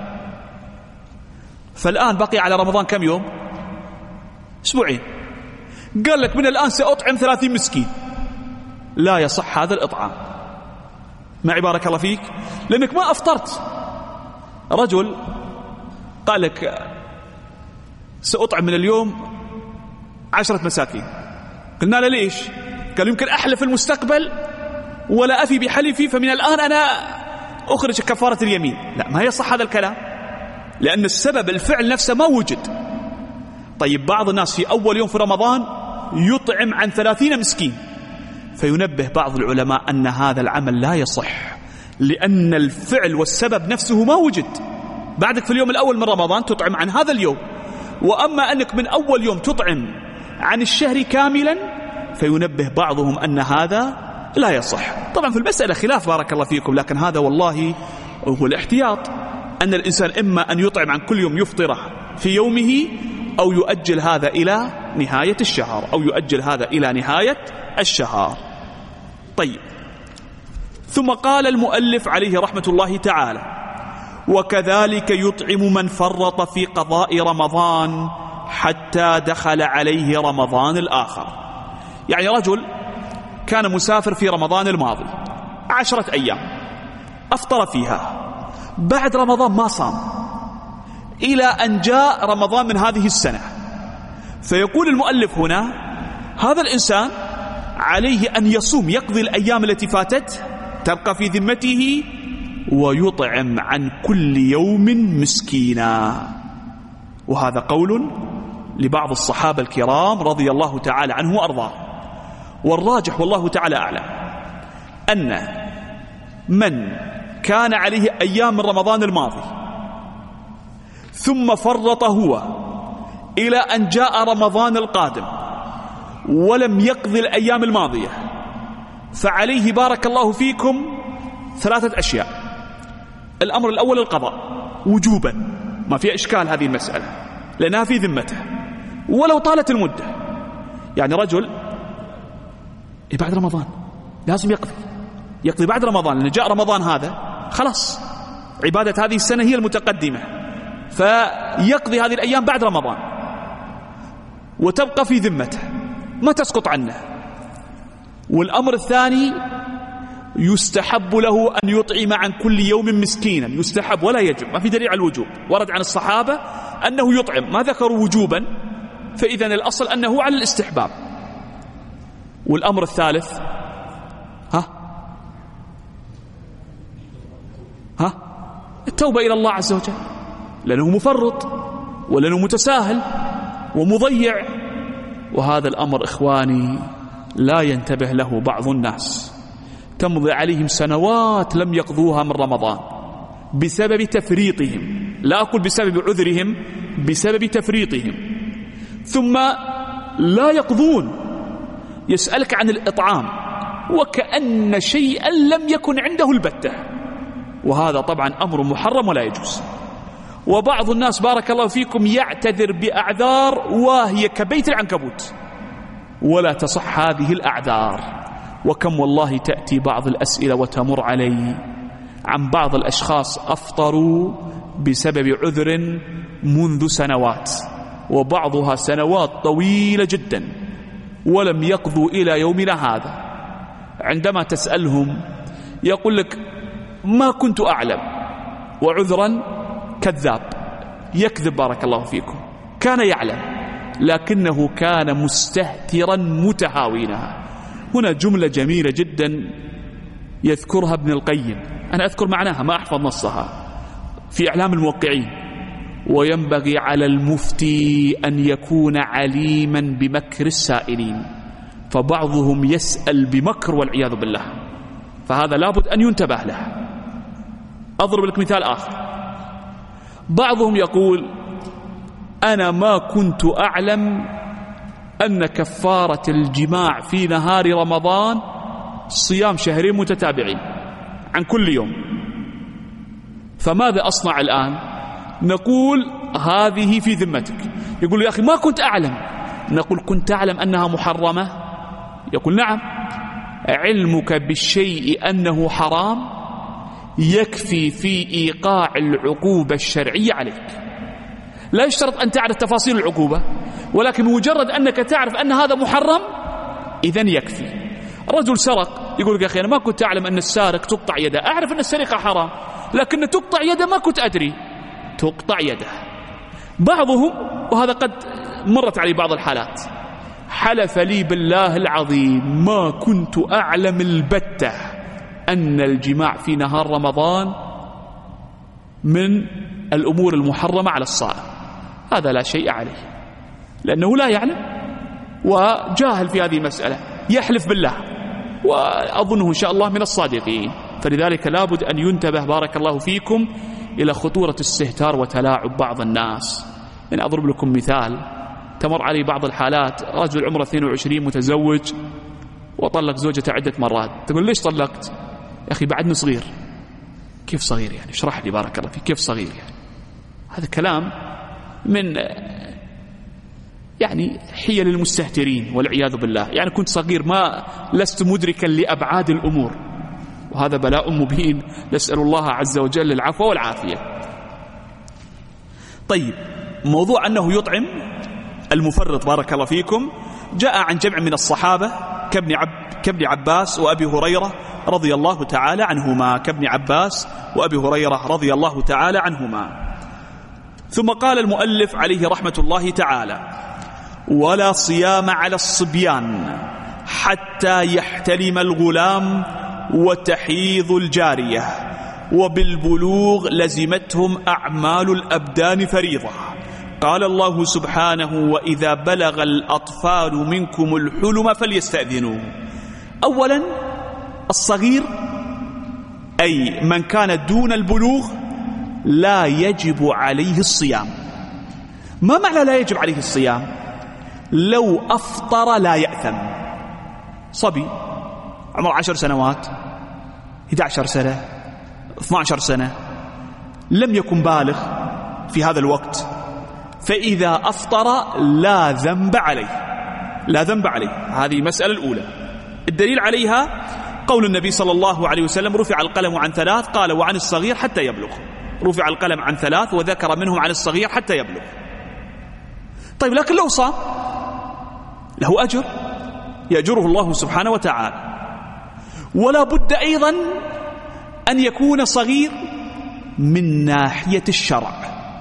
فالآن بقي على رمضان كم يوم؟ أسبوعين. قال لك من الآن سأطعم 30 مسكين. لا يصح هذا الإطعام. معي بارك الله فيك؟ لأنك ما أفطرت. رجل قال لك سأطعم من اليوم 10 مساكين. قلنا له ليش؟ قال يمكن أحلف المستقبل ولا أفي بحلفي، فمن الآن أنا أخرج كفارة اليمين. لا، ما يصح هذا الكلام، لأن السبب الفعل نفسه ما وجد. طيب بعض الناس في أول يوم في رمضان يطعم عن 30 مسكين، فينبه بعض العلماء أن هذا العمل لا يصح، لأن الفعل والسبب نفسه ما وجد. بعدك في اليوم الأول من رمضان تطعم عن هذا اليوم، وأما أنك من أول يوم تطعم عن الشهر كاملا فينبه بعضهم أن هذا لا يصح. طبعا في المسألة خلاف بارك الله فيكم، لكن هذا والله هو الاحتياط، أن الإنسان إما أن يطعم عن كل يوم يفطره في يومه، أو يؤجل هذا إلى نهاية الشهر، طيب. ثم قال المؤلف عليه رحمة الله تعالى: وكذلك يطعم من فرط في قضاء رمضان حتى دخل عليه رمضان الآخر. يعني رجل كان مسافر في رمضان الماضي 10 أيام، أفطر فيها، بعد رمضان ما صام إلى أن جاء رمضان من هذه السنة. فيقول المؤلف هنا: هذا الإنسان عليه أن يصوم، يقضي الأيام التي فاتت تبقى في ذمته، ويطعم عن كل يوم مسكينا. وهذا قول لبعض الصحابة الكرام رضي الله تعالى عنه وأرضاه. والراجح والله تعالى أعلم أن من كان عليه أيام من رمضان الماضي ثم فرط هو إلى أن جاء رمضان القادم ولم يقضي الأيام الماضية، فعليه بارك الله فيكم 3 أشياء. الأمر الأول القضاء وجوبا، ما في إشكال هذه المسألة لأنها في ذمته ولو طالت المدة. يعني رجل بعد رمضان لازم يقضي بعد رمضان، لأن جاء رمضان هذا خلاص عبادة هذه السنة هي المتقدمة، فيقضي هذه الأيام بعد رمضان وتبقى في ذمته ما تسقط عنه. والأمر الثاني يستحب له أن يطعم عن كل يوم مسكينا، يستحب ولا يجب، ما في دليل على الوجوب. ورد عن الصحابة أنه يطعم، ما ذكروا وجوبا، فإذا الأصل أنه على الاستحباب. والأمر الثالث التوبة إلى الله عز وجل، لأنه مفرط ولأنه متساهل ومضيع. وهذا الأمر إخواني لا ينتبه له بعض الناس، تمضي عليهم سنوات لم يقضوها من رمضان بسبب تفريطهم، لا أقول بسبب عذرهم، بسبب تفريطهم، ثم لا يقضون. يسألك عن الإطعام وكأن شيئا لم يكن عنده البتة، وهذا طبعا أمر محرم ولا يجوز. وبعض الناس بارك الله فيكم يعتذر بأعذار وهي كبيت العنكبوت، ولا تصح هذه الأعذار. وكم والله تأتي بعض الأسئلة وتمر علي عن بعض الأشخاص أفطروا بسبب عذر منذ سنوات، وبعضها سنوات طويلة جدا، ولم يقضوا إلى يومنا هذا. عندما تسألهم يقول لك ما كنت أعلم، وعذرا كذاب، يكذب بارك الله فيكم. كان يعلم لكنه كان مستهترا متهاونا. هنا جملة جميلة جدا يذكرها ابن القيم، أنا أذكر معناها ما أحفظ نصها، في إعلام الموقعين: وينبغي على المفتي أن يكون عليما بمكر السائلين، فبعضهم يسأل بمكر والعياذ بالله، فهذا لابد أن ينتبه له. أضرب لك مثال آخر: بعضهم يقول أنا ما كنت أعلم أن كفارة الجماع في نهار رمضان صيام 2 شهرين متتابعين عن كل يوم، فماذا أصنع الآن؟ نقول هذه في ذمتك. يقول يا أخي ما كنت أعلم. نقول كنت أعلم أنها محرمة؟ يقول نعم. علمك بالشيء أنه حرام يكفي في إيقاع العقوبة الشرعية عليك. لا يشترط أن تعرف تفاصيل العقوبة، ولكن بمجرد أنك تعرف أن هذا محرم إذن يكفي. رجل سرق، يقول لك يا أخي أنا ما كنت أعلم أن السارق تقطع يده، أعرف أن السرقة حرام لكن تقطع يده ما كنت أدري، تقطع يده. بعضهم، وهذا قد مرت علي بعض الحالات، حلف لي بالله العظيم ما كنت أعلم البتة أن الجماع في نهار رمضان من الأمور المحرمة على الصائم. هذا لا شيء عليه لأنه لا يعلم وجاهل في هذه المسألة، يحلف بالله، وأظنه إن شاء الله من الصادقين. فلذلك لابد أن ينتبه بارك الله فيكم إلى خطورة استهتار وتلاعب بعض الناس. أنا أضرب لكم مثال، تمر علي بعض الحالات، رجل عمره 22 متزوج وطلق زوجته عدة مرات. تقول ليش طلقت؟ يا أخي بعدني صغير. كيف صغير يعني؟ اشرح لي بارك الله فيك، كيف صغير يعني؟ هذا كلام من يعني حيل المستهترين والعياذ بالله. يعني كنت صغير، ما لست مدركا لأبعاد الأمور، وهذا بلاء مبين، نسأل الله عز وجل العفو والعافية. طيب، موضوع أنه يطعم المفرط بارك الله فيكم جاء عن جمع من الصحابة كابن عباس وأبي هريرة رضي الله تعالى عنهما، كابن عباس وأبي هريرة رضي الله تعالى عنهما. ثم قال المؤلف عليه رحمة الله تعالى: ولا صيام على الصبيان حتى يحتلم الغلام وتحيض الجارية، وبالبلوغ لزمتهم أعمال الأبدان فريضة. قال الله سبحانه: وإذا بلغ الأطفال منكم الحلم فليستأذنوا. أولا، الصغير أي من كان دون البلوغ لا يجب عليه الصيام. ما معنى لا يجب عليه الصيام؟ لو أفطر لا يأثم. صبي عمر 10 سنوات، 11 سنة، 12 سنة، لم يكن بالغ في هذا الوقت، فإذا أفطر لا ذنب عليه، لا ذنب عليه. هذه المسألة الأولى. الدليل عليها قول النبي صلى الله عليه وسلم: رفع القلم عن 3، قال: وعن الصغير حتى يبلغ. رفع القلم عن 3 وذكر منهم عن الصغير حتى يبلغ. طيب، لكن لو صام له أجر يأجره الله سبحانه وتعالى. ولا بد أيضا أن يكون صغير من ناحية الشرع.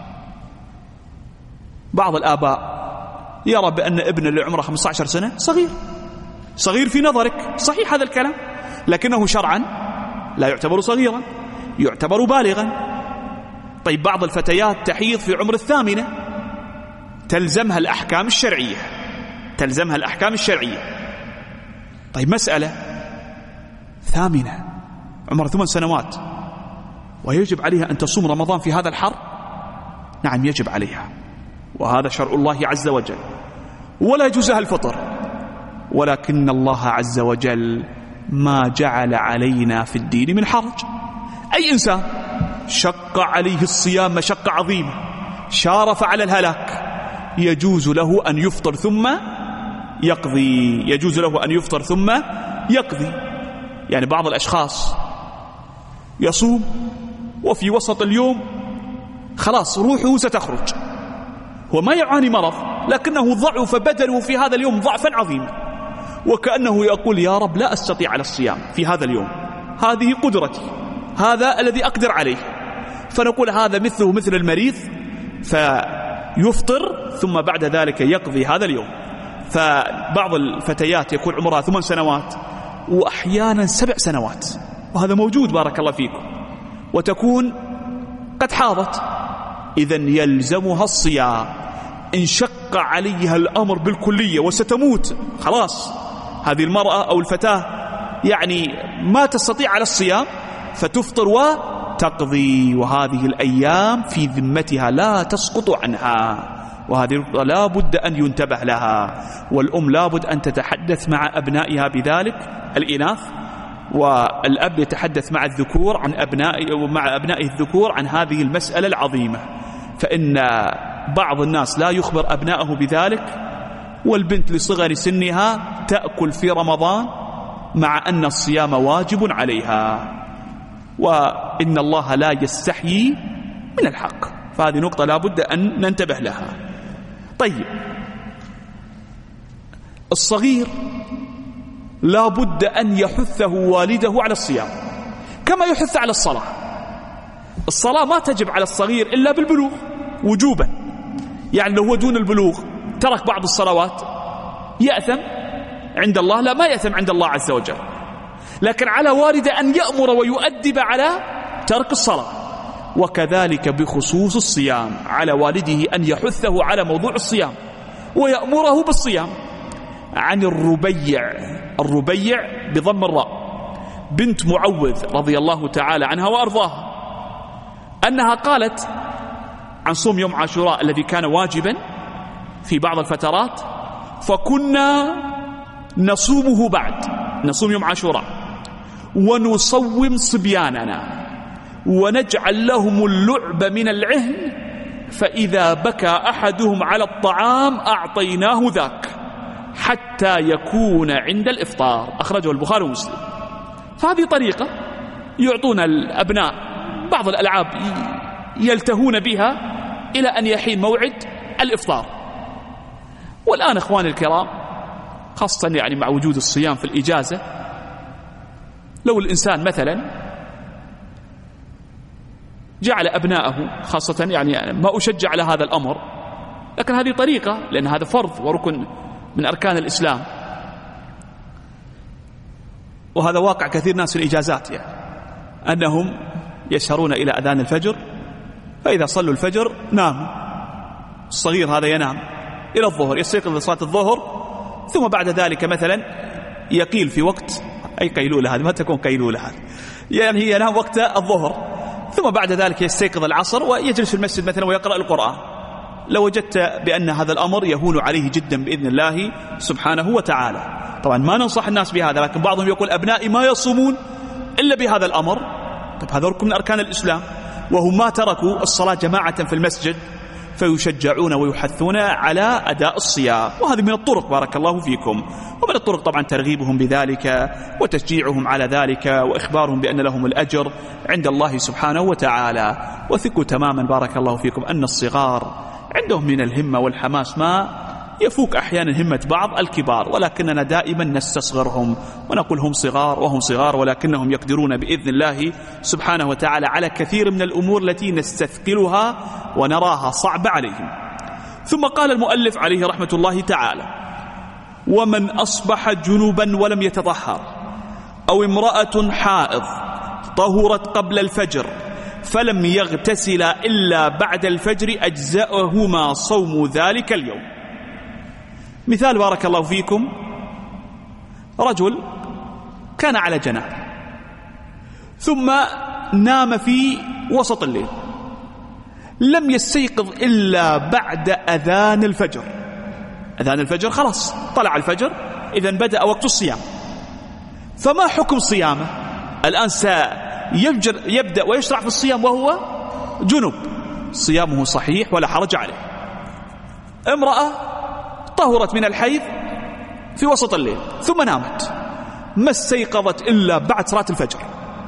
بعض الآباء يرى بأن ابن اللي عمره 15 سنة صغير، صغير في نظرك، صحيح هذا الكلام، لكنه شرعا لا يعتبر صغيرا، يعتبر بالغا. طيب، بعض الفتيات تحيض في عمر 8، تلزمها الأحكام الشرعية، تلزمها الأحكام الشرعية. طيب، مسألة 8 عمر 8 سنوات ويجب عليها أن تصوم رمضان في هذا الحر؟ نعم يجب عليها، وهذا شرع الله عز وجل، ولا يجوزها الفطر. ولكن الله عز وجل ما جعل علينا في الدين من حرج. أي إنسان شق عليه الصيام مشقة عظيمة، شارف على الهلاك، يجوز له أن يفطر ثم يقضي، يجوز له أن يفطر ثم يقضي. يعني بعض الأشخاص يصوم وفي وسط اليوم خلاص روحه ستخرج، هو ما يعاني مرض لكنه ضعف بدنه في هذا اليوم ضعفا عظيما، وكأنه يقول: يا رب لا أستطيع على الصيام في هذا اليوم، هذه قدرتي، هذا الذي أقدر عليه. فنقول هذا مثله مثل المريض، فيفطر ثم بعد ذلك يقضي هذا اليوم. فبعض الفتيات يكون عمرها 8 سنوات وأحيانا 7 سنوات، وهذا موجود بارك الله فيكم، وتكون قد حاضت، إذن يلزمها الصيام. إن شق عليها الأمر بالكلية وستموت خلاص، هذه المرأة أو الفتاة يعني ما تستطيع على الصيام، فتفطر وتقضي، وهذه الأيام في ذمتها لا تسقط عنها، وهذه لا بد أن ينتبه لها. والأم لا بد أن تتحدث مع أبنائها بذلك، الإناث، والأب يتحدث مع الذكور عن مع أبنائه الذكور عن هذه المسألة العظيمة. فإن بعض الناس لا يخبر أبنائه بذلك، والبنت لصغر سنها تأكل في رمضان مع أن الصيام واجب عليها. وإن الله لا يستحيي من الحق. فهذه نقطة لا بد أن ننتبه لها. طيب، الصغير لا بد أن يحثه والده على الصيام كما يحث على الصلاة. الصلاة ما تجب على الصغير إلا بالبلوغ وجوبا، يعني لو هو دون البلوغ ترك بعض الصلوات يأثم عند الله؟ لا، ما يأثم عند الله عز وجل، لكن على والده أن يأمر ويؤدب على ترك الصلاة. وكذلك بخصوص الصيام، على والده أن يحثه على موضوع الصيام ويأمره بالصيام. عن الربيع بضم الراء بنت معوذ رضي الله تعالى عنها وأرضاها أنها قالت عن صوم يوم عاشوراء الذي كان واجبا في بعض الفترات، فكنا نصومه بعد، نصوم يوم عاشوراء ونصوم صبياننا ونجعل لهم اللعب من العهن، فإذا بكى أحدهم على الطعام أعطيناه ذاك حتى يكون عند الإفطار. أخرجه البخاري ومسلم. فهذه طريقة يعطون الأبناء بعض الألعاب يلتهون بها إلى أن يحين موعد الإفطار. والآن إخواني الكرام، خاصة يعني مع وجود الصيام في الإجازة، لو الإنسان مثلا جعل أبناءه، خاصة يعني ما أشجع على هذا الأمر، لكن هذه طريقة لأن هذا فرض وركن من أركان الإسلام، وهذا واقع كثير ناس في الإجازات، يعني أنهم يسهرون إلى أذان الفجر، فإذا صلوا الفجر نام الصغير هذا ينام إلى الظهر، يستيقظ لصلاة الظهر، ثم بعد ذلك مثلا يقيل في وقت أي قيلولة، هذه ما تكون قيلولة، يعني ينام وقت الظهر، ثم بعد ذلك يستيقظ العصر ويجلس في المسجد مثلا ويقرأ القرآن. لو وجدت بأن هذا الأمر يهون عليه جدا بإذن الله سبحانه وتعالى. طبعا ما ننصح الناس بهذا، لكن بعضهم يقول أبنائي ما يصومون إلا بهذا الأمر. طب هذا ركن من أركان الإسلام، وهم ما تركوا الصلاة جماعة في المسجد، فيشجعون ويحثون على أداء الصيام. وهذه من الطرق بارك الله فيكم. ومن الطرق طبعا ترغيبهم بذلك وتشجيعهم على ذلك وإخبارهم بأن لهم الأجر عند الله سبحانه وتعالى. وثقوا تماما بارك الله فيكم أن الصغار عندهم من الهمة والحماس ما يفوق أحيانا همة بعض الكبار، ولكننا دائما نستصغرهم ونقول هم صغار وهم صغار، ولكنهم يقدرون بإذن الله سبحانه وتعالى على كثير من الأمور التي نستثقلها ونراها صعبة عليهم. ثم قال المؤلف عليه رحمة الله تعالى: ومن أصبح جنوبا ولم يتطهر، أو امرأة حائض طهرت قبل الفجر فلم يغتسل إلا بعد الفجر أجزأهما صوم ذلك اليوم. مثال بارك الله فيكم: رجل كان على جنابه ثم نام في وسط الليل، لم يستيقظ إلا بعد أذان الفجر. أذان الفجر خلاص طلع الفجر، إذن بدأ وقت الصيام. فما حكم صيامه؟ الآن يبدأ ويشرع في الصيام وهو جنب، صيامه صحيح ولا حرج عليه. امرأة طهرت من الحيض في وسط الليل ثم نامت، ما استيقظت إلا بعد صلاة الفجر،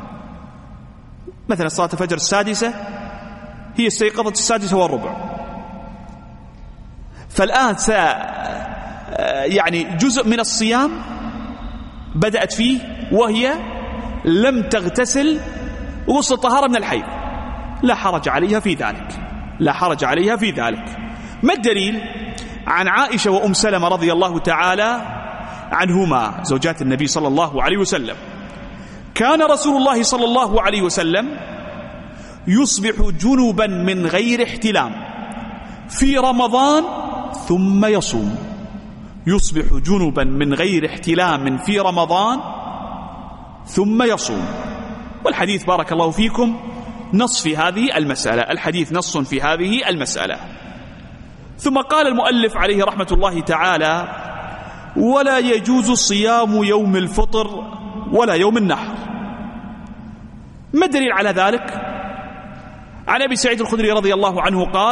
مثلا صلاة الفجر 6، هي استيقظت 6:15، فالآن يعني جزء من الصيام بدأت فيه وهي لم تغتسل وصل طهارة من الحيض، لا حرج عليها في ذلك، لا حرج عليها في ذلك. ما الدليل؟ عن عائشة وأم سلمة رضي الله تعالى عنهما زوجات النبي صلى الله عليه وسلم: كان رسول الله صلى الله عليه وسلم يصبح جنبا من غير احتلام في رمضان ثم يصوم. يصبح جنبا من غير احتلام في رمضان ثم يصوم. والحديث بارك الله فيكم نص في هذه المسألة، الحديث نص في هذه المسألة. ثم قال المؤلف عليه رحمة الله تعالى: ولا يجوز صيام يوم الفطر ولا يوم النحر. ما الدليل على ذلك؟ عن أبي سعيد الخدري رضي الله عنه قال: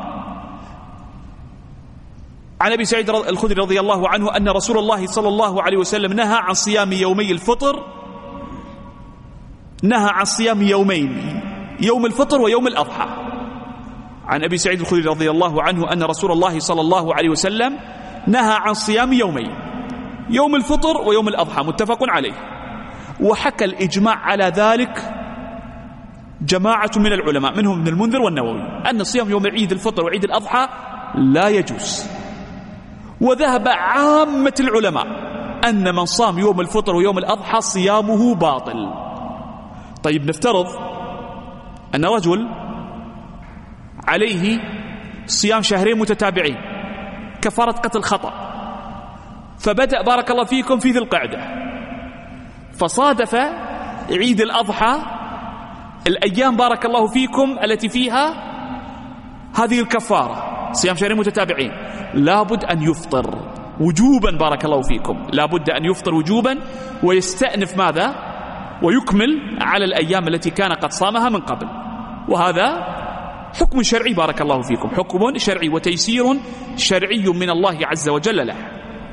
عن أبي سعيد الخدري رضي الله عنه أن رسول الله صلى الله عليه وسلم نهى عن صيام يومي الفطر، نهى عن صيام يومين، يوم الفطر ويوم الأضحى. عن أبي سعيد الخدري رضي الله عنه أن رسول الله صلى الله عليه وسلم نهى عن صيام يومين، يوم الفطر ويوم الأضحى، متفق عليه. وحكى الإجماع على ذلك جماعة من العلماء منهم ابن المنذر والنووي أن صيام يوم عيد الفطر وعيد الأضحى لا يجوز. وذهب عامة العلماء أن من صام يوم الفطر ويوم الأضحى صيامه باطل. طيب نفترض أن رجل عليه صيام شهرين متتابعين كفارة قتل خطأ، فبدأ بارك الله فيكم في ذي القعدة، فصادف عيد الأضحى الأيام بارك الله فيكم التي فيها هذه الكفارة صيام شهرين متتابعين، لابد أن يفطر وجوبا بارك الله فيكم، لابد أن يفطر وجوبا ويستأنف ماذا؟ ويكمل على الأيام التي كان قد صامها من قبل. وهذا حكم شرعي بارك الله فيكم، حكم شرعي وتيسير شرعي من الله عز وجل له.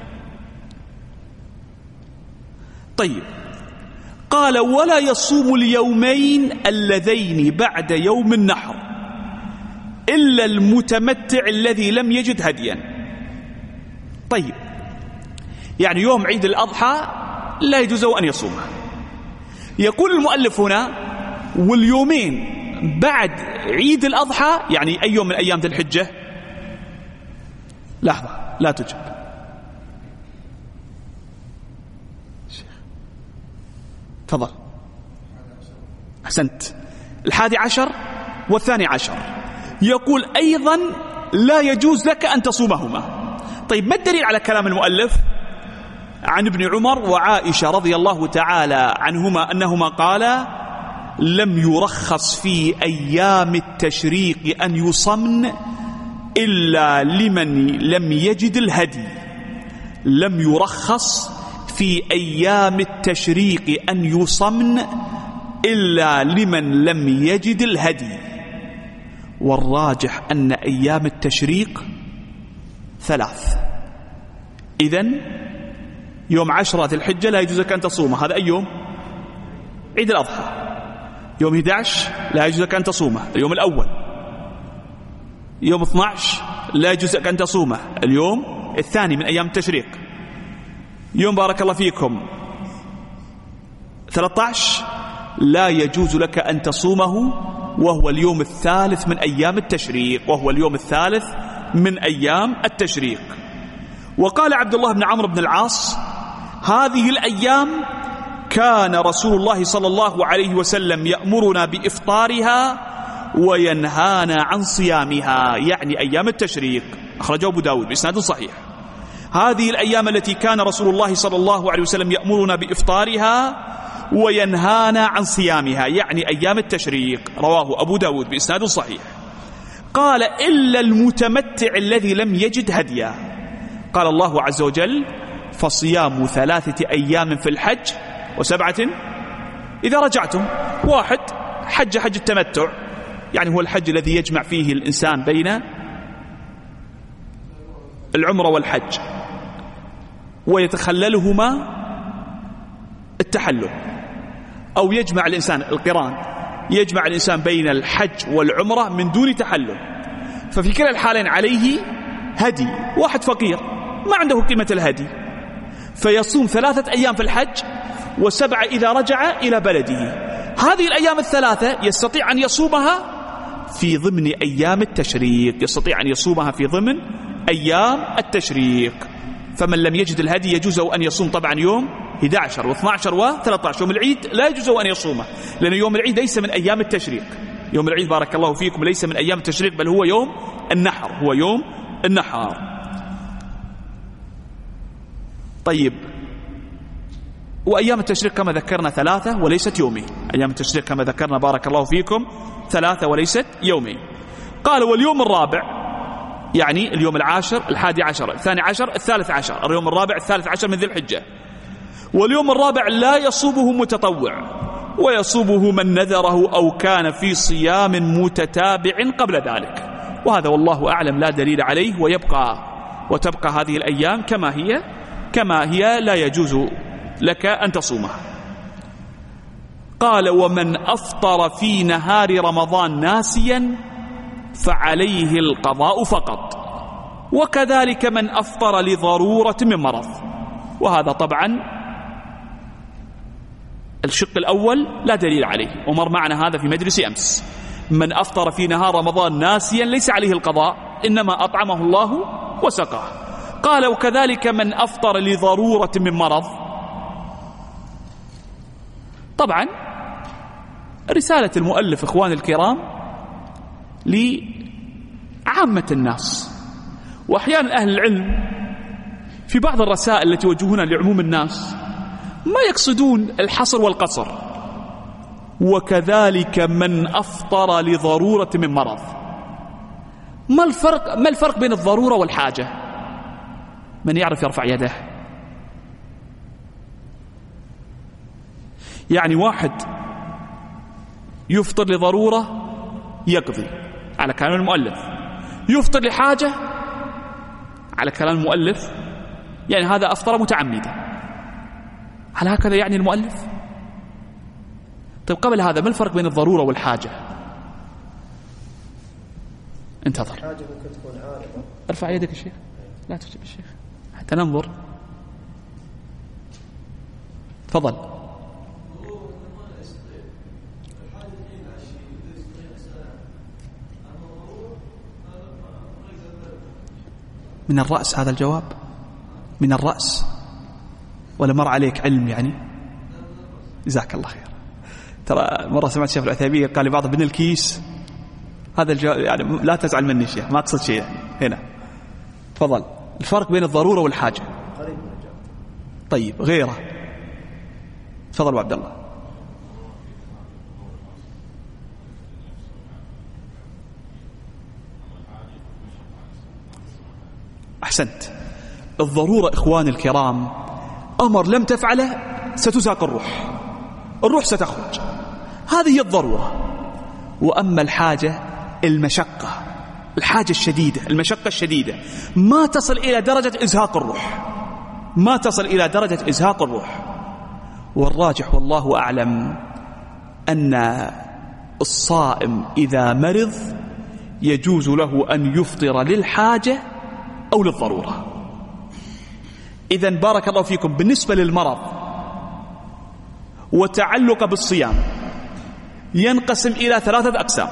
طيب قال ولا يصوم اليومين اللذين بعد يوم النحر إلا المتمتع الذي لم يجد هديا. طيب يعني يوم عيد الأضحى لا يجوز أن يصومه. يقول المؤلف هنا واليومين بعد عيد الأضحى يعني أي يوم من أيام ذي الحجة؟ لحظة لا تجب، تفضل. أحسنت. 11 و12. يقول أيضا لا يجوز لك أن تصومهما. طيب ما الدليل على كلام المؤلف؟ عن ابن عمر وعائشة رضي الله تعالى عنهما أنهما قالا لم يرخص في أيام التشريق أن يصمن إلا لمن لم يجد الهدي. لم يرخص في أيام التشريق أن يصمن إلا لمن لم يجد الهدي. والراجح أن أيام التشريق 3. إذن يوم 10 ذي الحجة لا يجوز لك أن تصومه، هذا أي يوم؟ عيد الأضحى. يوم 11 لا يجوز لك أن تصومه، اليوم الأول. يوم 12 لا يجوز لك أن تصومه، اليوم الثاني من أيام التشريق. يوم بارك الله فيكم 13 لا يجوز لك أن تصومه وهو اليوم الثالث من أيام التشريق، وهو اليوم الثالث من أيام التشريق. وقال عبد الله بن عمرو بن العاص هذه الأيام كان رسول الله صلى الله عليه وسلم يأمرنا بإفطارها وينهانا عن صيامها، يعني أيام التشريق. أخرجه أبو داود بإسناد صحيح. هذه الأيام التي كان رسول الله صلى الله عليه وسلم يأمرنا بإفطارها وينهانا عن صيامها، يعني أيام التشريق. رواه أبو داود بإسناد صحيح. قال إلا المتمتع الذي لم يجد هديا. قال الله عز وجل فصيام 3 أيام في الحج و7 إذا رجعتم. واحد حج التمتع، يعني هو الحج الذي يجمع فيه الإنسان بين العمرة والحج ويتخللهما التحلل، أو يجمع الإنسان القران، يجمع الإنسان بين الحج والعمرة من دون تحلل. ففي كلا الحالين عليه هدي. واحد فقير ما عنده قيمة الهدي فيصوم 3 أيام في الحج و7 إذا رجع إلى بلده. هذه الأيام ال3 يستطيع أن يصومها في ضمن أيام التشريق، يستطيع أن يصومها في ضمن أيام التشريق. فمن لم يجد الهدي يجوز أن يصوم طبعا يوم 11 و12 و13. يوم العيد لا يجوز أن يصومه، لأن يوم العيد ليس من أيام التشريق. يوم العيد بارك الله فيكم ليس من أيام التشريق، بل هو يوم النحر، هو يوم النحر. طيب وأيام التشريق كما ذكرنا 3 وليست يومين. أيام التشريق كما ذكرنا بارك الله فيكم 3 وليست يومين. قال واليوم الرابع، يعني اليوم 10 11 12 13، اليوم الرابع 13 من ذي الحجة. واليوم الرابع لا يصومه متطوع، ويصومه من نذره أو كان في صيام متتابع قبل ذلك. وهذا والله أعلم لا دليل عليه، وتبقى هذه الأيام كما هي لا يجوز لك أن تصومها. قال: ومن أفطر في نهار رمضان ناسيا فعليه القضاء فقط، وكذلك من أفطر لضرورة من مرض. وهذا طبعا الشق الأول لا دليل عليه، ومر معنا هذا في مجلس أمس. من أفطر في نهار رمضان ناسيا ليس عليه القضاء، إنما أطعمه الله وسقاه. قال: وكذلك من أفطر لضرورة من مرض. طبعا رسالة المؤلف إخوان الكرام لعامة الناس، وأحيانا أهل العلم في بعض الرسائل التي يوجهونها لعموم الناس ما يقصدون الحصر والقصر. وكذلك من أفطر لضرورة من مرض. ما الفرق بين الضرورة والحاجة؟ من يعرف يرفع يده؟ يعني واحد يفطر لضرورة يقضي على كلام المؤلف، يفطر لحاجة على كلام المؤلف يعني هذا أفطر متعمدا. هل هكذا يعني المؤلف؟ طيب قبل هذا ما الفرق بين الضرورة والحاجة؟ انتظر. الحاجة ممكن تكون عارضة. ارفع يدك يا شيخ، لا تكتب الشيخ حتى ننظر. تفضل. من الرأس هذا الجواب؟ من الرأس ولا مر عليك علم يعني؟ جزاك الله خير. ترى مرة سمعت الشيخ العثيمين قال لبعض ابن الكيس هذا الجواب، يعني لا تزعل مني شيخ، ما أقصد شيء يعني هنا. تفضل. الفرق بين الضرورة والحاجة. طيب غيره. تفضل عبد الله. أحسنت. الضرورة إخواني الكرام أمر لم تفعله ستزاق الروح، الروح ستخرج، هذه هي الضرورة. وأما الحاجة المشقة، الحاجة الشديدة، المشقة الشديدة ما تصل إلى درجة إزهاق الروح، ما تصل إلى درجة إزهاق الروح. والراجح والله أعلم أن الصائم إذا مرض يجوز له أن يفطر للحاجة أو للضرورة. إذن بارك الله فيكم، بالنسبة للمرض وتعلق بالصيام ينقسم إلى 3 أقسام.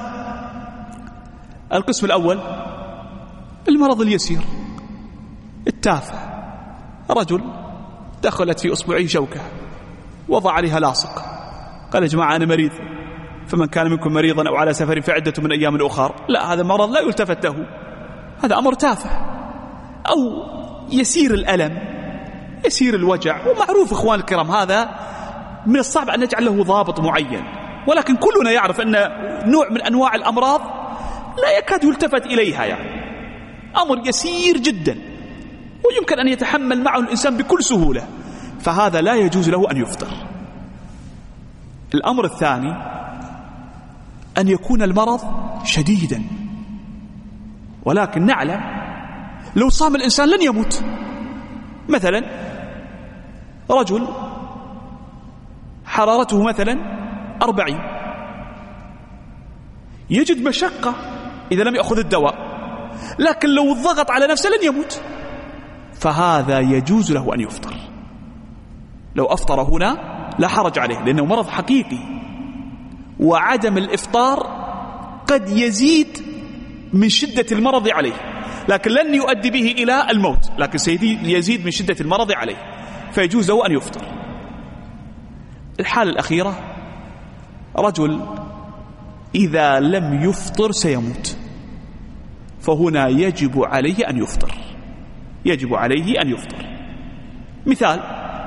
القسم الأول المرض اليسير التافه، رجل دخلت في أصبعه شوكة وضع عليها لاصق، قال يا جماعة أنا مريض، فمن كان منكم مريضا أو على سفر فعدة من أيام أخر. لا، هذا مرض لا يلتفت له، هذا أمر تافه. أو يسير الألم، يسير الوجع، ومعروف إخوان الكرام هذا من الصعب أن نجعل له ضابط معين، ولكن كلنا يعرف أن نوع من أنواع الأمراض لا يكاد يلتفت إليها، يعني أمر يسير جدا ويمكن أن يتحمل معه الإنسان بكل سهولة، فهذا لا يجوز له أن يفطر. الأمر الثاني أن يكون المرض شديدا، ولكن نعلم لو صام الإنسان لن يموت. مثلا رجل حرارته مثلا 40، يجد مشقة إذا لم يأخذ الدواء، لكن لو ضغط على نفسه لن يموت، فهذا يجوز له أن يفطر. لو أفطر هنا لا حرج عليه، لأنه مرض حقيقي، وعدم الإفطار قد يزيد من شدة المرض عليه، لكن لن يؤدي به إلى الموت، لكن سيزيد من شدة المرض عليه، فيجوز له أن يفطر. الحالة الأخيرة رجل إذا لم يفطر سيموت، فهنا يجب عليه أن يفطر، يجب عليه أن يفطر. مثال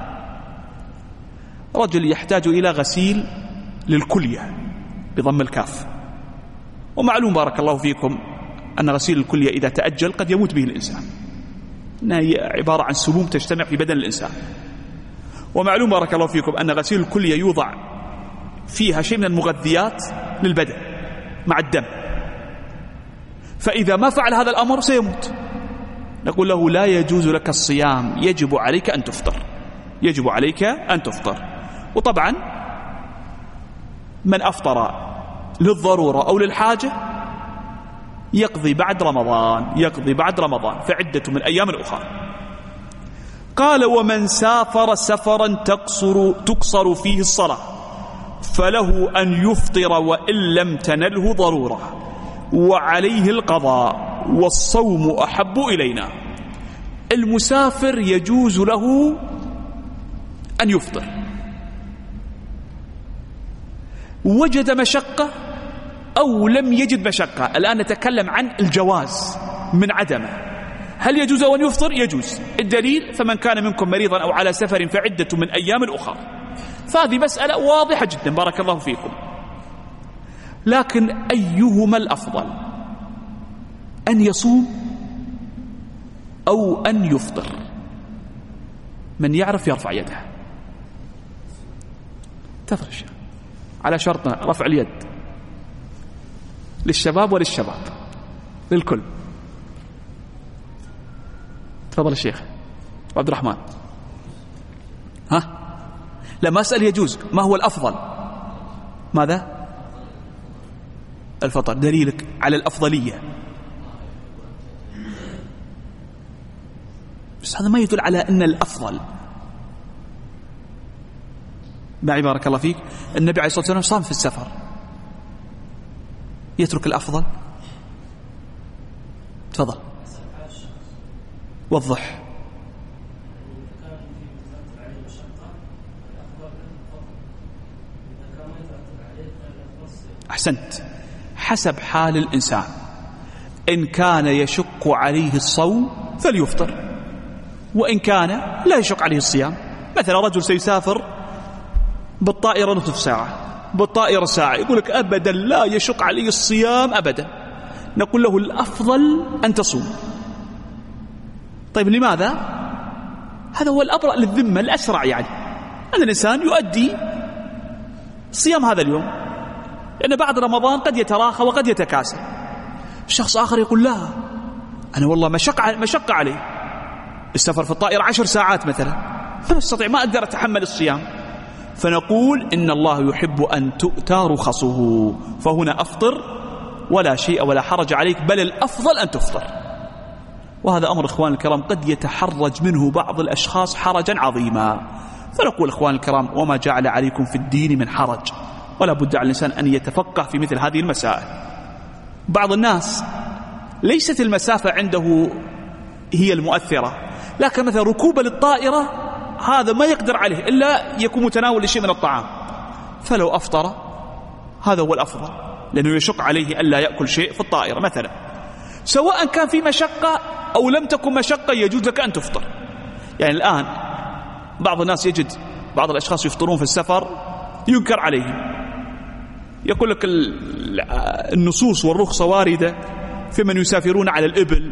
رجل يحتاج إلى غسيل للكلية بضم الكاف، ومعلوم بارك الله فيكم أن غسيل الكلية إذا تأجل قد يموت به الإنسان، إنها عبارة عن سموم تجتمع في بدن الإنسان، ومعلوم بارك الله فيكم أن غسيل الكلية يوضع فيها شيء من المغذيات للبدن مع الدم، فإذا ما فعل هذا الأمر سيموت. نقول له لا يجوز لك الصيام، يجب عليك أن تفطر، يجب عليك أن تفطر. وطبعا من أفطر للضرورة أو للحاجة يقضي بعد رمضان فعدة من أيام أخرى. قال ومن سافر سفرا تقصر فيه الصلاة فله أن يفطر وإن لم تنله ضرورة وعليه القضاء والصوم أحب إلينا. المسافر يجوز له أن يفطر، وجد مشقة أو لم يجد مشقة. الآن نتكلم عن الجواز من عدمه. هل يجوز أن يفطر؟ يجوز. الدليل فمن كان منكم مريضا أو على سفر فعدة من أيام أخرى. فهذه مسألة واضحة جدا بارك الله فيكم. لكن أيهما الأفضل، أن يصوم أو أن يفطر؟ من يعرف يرفع يده. تفرش على شرطنا رفع اليد للشباب وللشباب للكل. تفضل الشيخ عبد الرحمن. لا أسأل يجوز، ما هو الأفضل؟ ماذا؟ الفطر. دليلك على الأفضلية؟ بس هذا ما يدل على أن الأفضل. معي بارك الله فيك. النبي عليه الصلاة والسلام صام في السفر، يترك الأفضل؟ تفضل وضح. أحسنت. حسب حال الإنسان، إن كان يشق عليه الصوم فليفطر، وإن كان لا يشق عليه الصيام. مثلا رجل سيسافر بالطائرة نصف ساعة، بالطائرة ساعة، يقول لك أبدا لا يشق عليه الصيام أبدا، نقول له الأفضل أن تصوم. طيب لماذا؟ هذا هو الأبرأ للذمة الأسرع، يعني أن الإنسان يؤدي صيام هذا اليوم، لأن بعد رمضان قد يتراخى وقد يتكاسل. شخص آخر يقول لا، أنا والله مشقة عليه السفر في الطائرة 10 ساعات مثلا، فلا أستطيع، ما أقدر أتحمل الصيام. فنقول إن الله يحب أن تؤتى رخصه، فهنا أفطر ولا شيء ولا حرج عليك، بل الأفضل أن تفطر. وهذا أمر إخوان الكرام قد يتحرج منه بعض الأشخاص حرجا عظيما. فنقول إخوان الكرام وما جعل عليكم في الدين من حرج، ولا بد على الإنسان أن يتفقه في مثل هذه المسائل. بعض الناس ليست المسافة عنده هي المؤثرة، لكن مثلا ركوبه للطائرة هذا ما يقدر عليه إلا يكون متناول شيء من الطعام، فلو أفطر هذا هو الأفضل، لأنه يشق عليه ألا يأكل شيء في الطائرة مثلا. سواء كان في مشقة أو لم تكن مشقة يجوز لك أن تفطر. يعني الآن بعض الناس يجد بعض الأشخاص يفطرون في السفر ينكر عليهم، يقول لك النصوص والرخصة واردة في من يسافرون على الإبل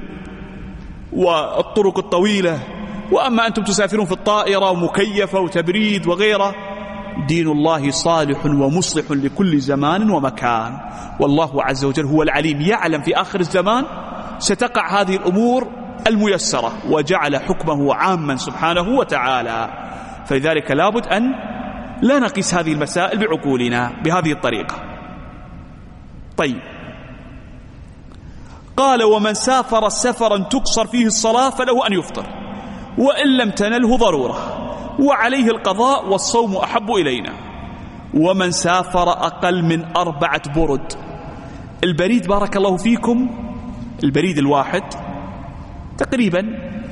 والطرق الطويلة، وأما أنتم تسافرون في الطائرة ومكيفة وتبريد وغيره. دين الله صالح ومصلح لكل زمان ومكان، والله عز وجل هو العليم، يعلم في آخر الزمان ستقع هذه الأمور الميسرة، وجعل حكمه عاما سبحانه وتعالى. فلذلك لابد أن لا نقيس هذه المسائل بعقولنا بهذه الطريقة. طيب، قال ومن سافر سفرا تقصر فيه الصلاة فله أن يفطر وإن لم تنله ضرورة وعليه القضاء والصوم أحب إلينا. ومن سافر أقل من 4 برد. البريد بارك الله فيكم، البريد الواحد تقريبا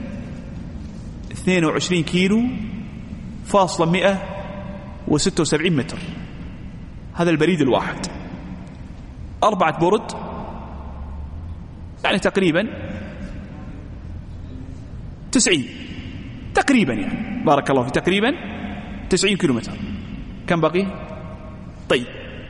22 كيلو فاصلة 176 متر، هذا البريد الواحد. 4 برد يعني تقريبا 90 تقريبا، يعني بارك الله في تقريبا 90 كيلومتر. كم بقي؟ طيب،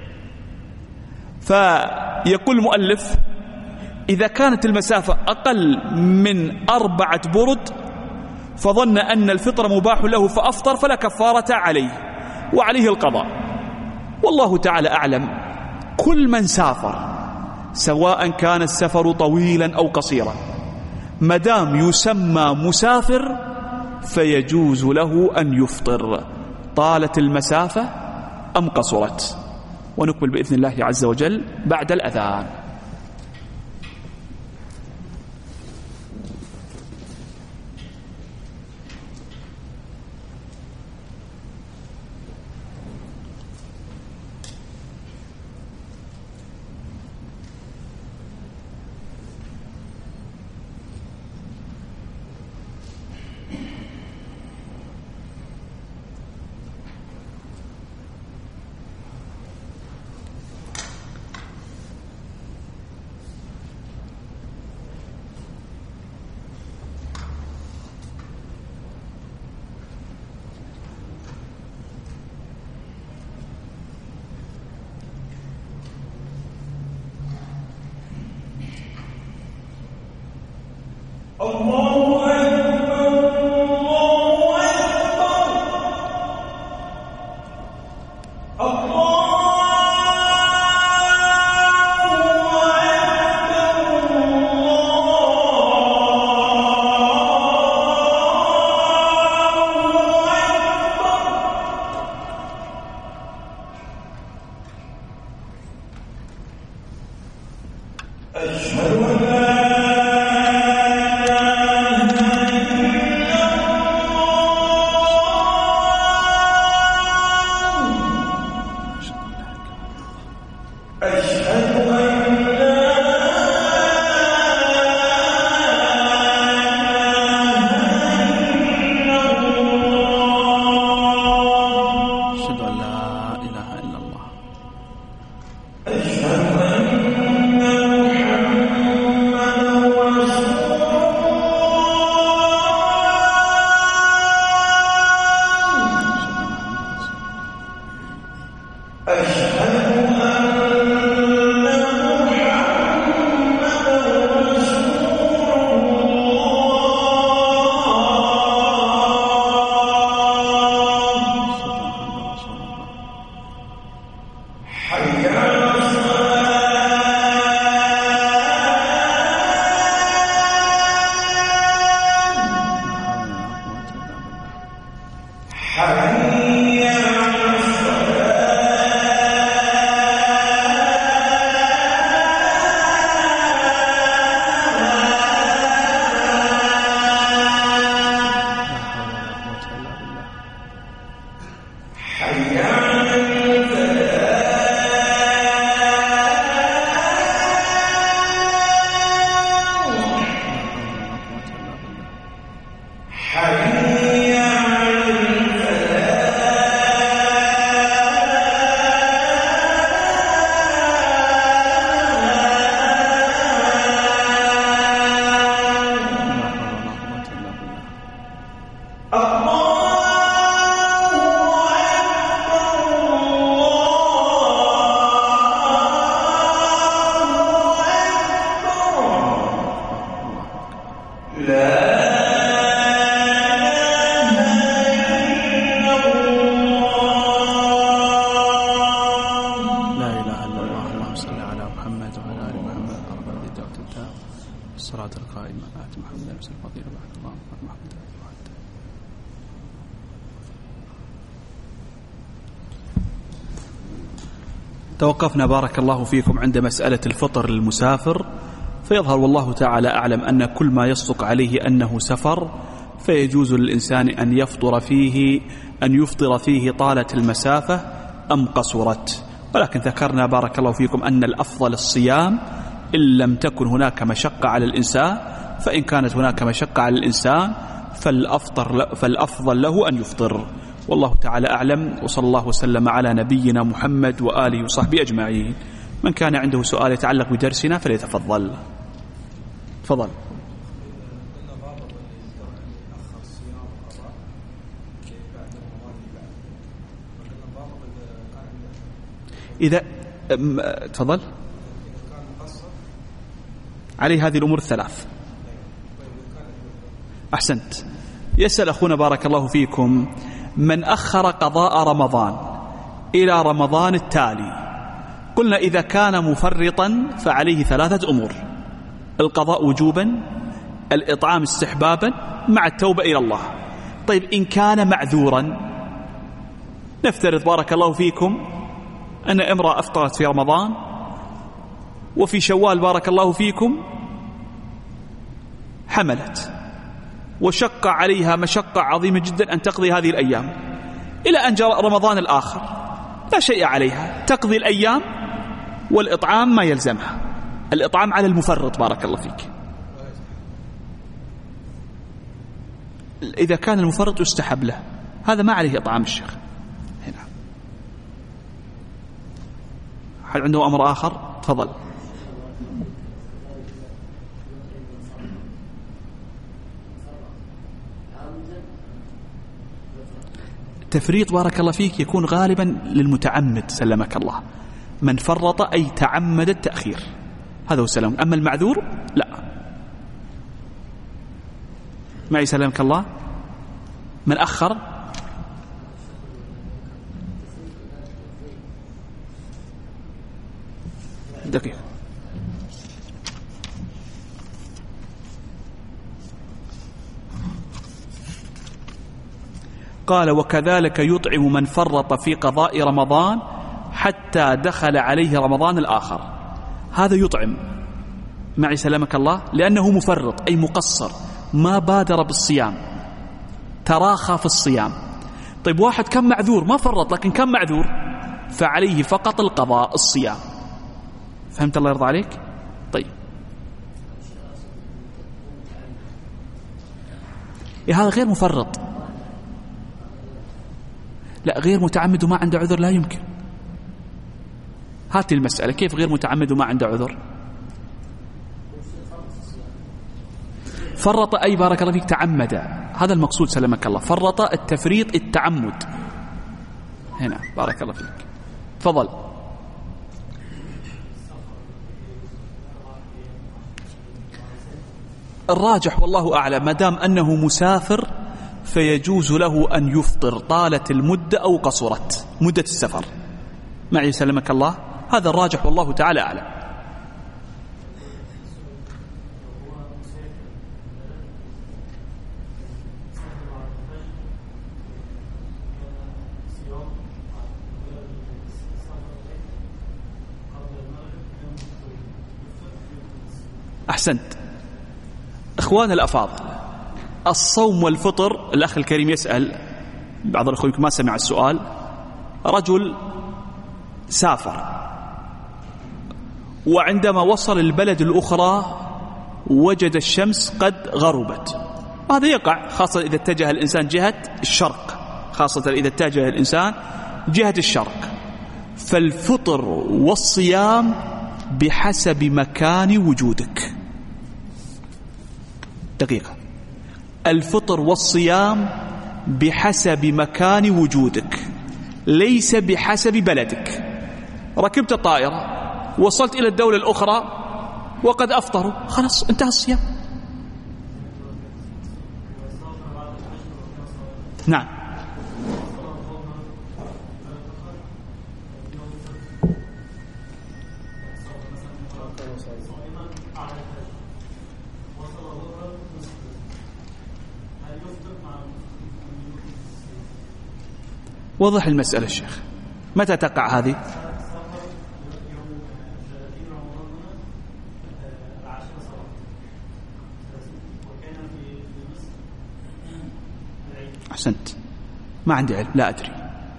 فيقول المؤلف إذا كانت المسافة أقل من 4 برد فظن أن الفطر مباح له فأفطر فلا كفارة عليه وعليه القضاء. والله تعالى أعلم. كل من سافر سواء كان السفر طويلا أو قصيرا مدام يسمى مسافر فيجوز له أن يفطر، طالت المسافة أم قصرت. ونكمل بإذن الله عز وجل بعد الأذان. توقفنا بارك الله فيكم عند مسألة الفطر للمسافر، فيظهر والله تعالى أعلم أن كل ما يصدق عليه أنه سفر فيجوز للإنسان أن يفطر فيه طالة المسافة أم قصرت، ولكن ذكرنا بارك الله فيكم أن الأفضل الصيام إن لم تكن هناك مشقة على الإنسان، فإن كانت هناك مشقة على الإنسان فالأفضل له أن يفطر، والله تعالى أعلم. وصلى الله وسلم على نبينا محمد وآله وصحبه أجمعين. من كان عنده سؤال يتعلق بدرسنا فليتفضل. تفضل. إذا تفضل عليه هذه الأمور الثلاث. أحسنت. يسأل أخونا بارك الله فيكم من أخر قضاء رمضان إلى رمضان التالي، قلنا إذا كان مفرطا فعليه ثلاثة أمور: القضاء وجوبا، الإطعام استحبابا، مع التوبة إلى الله. طيب إن كان معذورا، نفترض بارك الله فيكم أن امرأة أفطرت في رمضان وفي شوال بارك الله فيكم حملت، وشق عليها مشقة عظيمة جدا أن تقضي هذه الأيام إلى أن جاء رمضان الآخر، لا شيء عليها، تقضي الأيام والإطعام ما يلزمها، الإطعام على المفرط بارك الله فيك. إذا كان المفرط يستحب له، هذا ما عليه إطعام الشيخ. هنا هل عنده أمر آخر؟ تفضل. التفريط بارك الله فيك يكون غالبا للمتعمد سلمك الله، من فرط أي تعمد التأخير، هذا هو السلام. أما المعذور لا. معي سلمك الله؟ من أخر دقيقة. قال وكذلك يطعم من فرط في قضاء رمضان حتى دخل عليه رمضان الآخر، هذا يطعم معي سلامك الله لأنه مفرط أي مقصر، ما بادر بالصيام، تراخى في الصيام. طيب واحد كان معذور ما فرط لكن كان معذور، فعليه فقط القضاء الصيام. فهمت الله يرضى عليك؟ طيب هذا غير مفرط، لا غير متعمد وما عنده عذر لا يمكن. هات المسألة كيف غير متعمد وما عنده عذر؟ فرط أي بارك الله فيك تعمد، هذا المقصود سلمك الله، فرط التفريط التعمد. هنا بارك الله فيك تفضل. الراجح والله أعلم ما دام أنه مسافر فيجوز له أن يفطر طالت المدة أو قصرت مدة السفر. معي سلمك الله، هذا الراجح والله تعالى أعلم. أحسنت. إخوان الأفاضل، الصوم والفطر، الأخ الكريم يسأل، بعض الأخوة ما سمع السؤال، رجل سافر وعندما وصل البلد الأخرى وجد الشمس قد غربت، هذا يقع خاصة إذا اتجه الإنسان جهة الشرق، خاصة إذا اتجه الإنسان جهة الشرق. فالفطر والصيام بحسب مكان وجودك. دقيقة، الفطر والصيام بحسب مكان وجودك، ليس بحسب بلدك. ركبت الطائرة وصلت إلى الدولة الأخرى وقد أفطروا، خلاص انتهى الصيام. نعم. وضح المسألة الشيخ، متى تقع هذه؟ أحسنت، ما عندي علم لا أدري.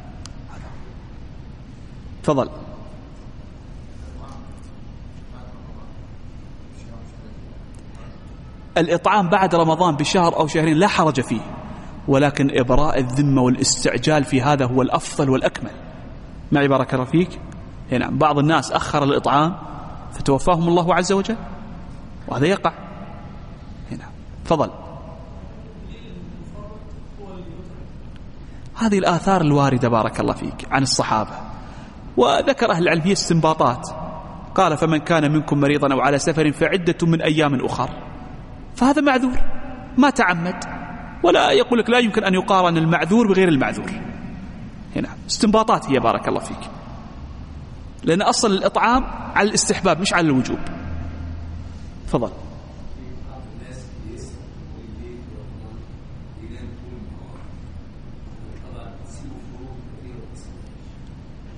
تفضل. الإطعام بعد رمضان بشهر أو شهرين لا حرج فيه، ولكن إبراء الذمة والاستعجال في هذا هو الأفضل والأكمل. معي بارك الله فيك. هنا بعض الناس أخر الإطعام فتوفاهم الله عز وجل، وهذا يقع. هنا تفضل. هذه الآثار الواردة بارك الله فيك عن الصحابة، وذكر أهل العلم استنباطات، قال فمن كان منكم مريضا أو على سفر فعدة من أيام أخر، فهذا معذور ما تعمد، ولا يقول لك لا يمكن أن يقارن المعذور بغير المعذور. هنا استنباطات هي بارك الله فيك، لأن أصل الإطعام على الاستحباب مش على الوجوب. تفضل.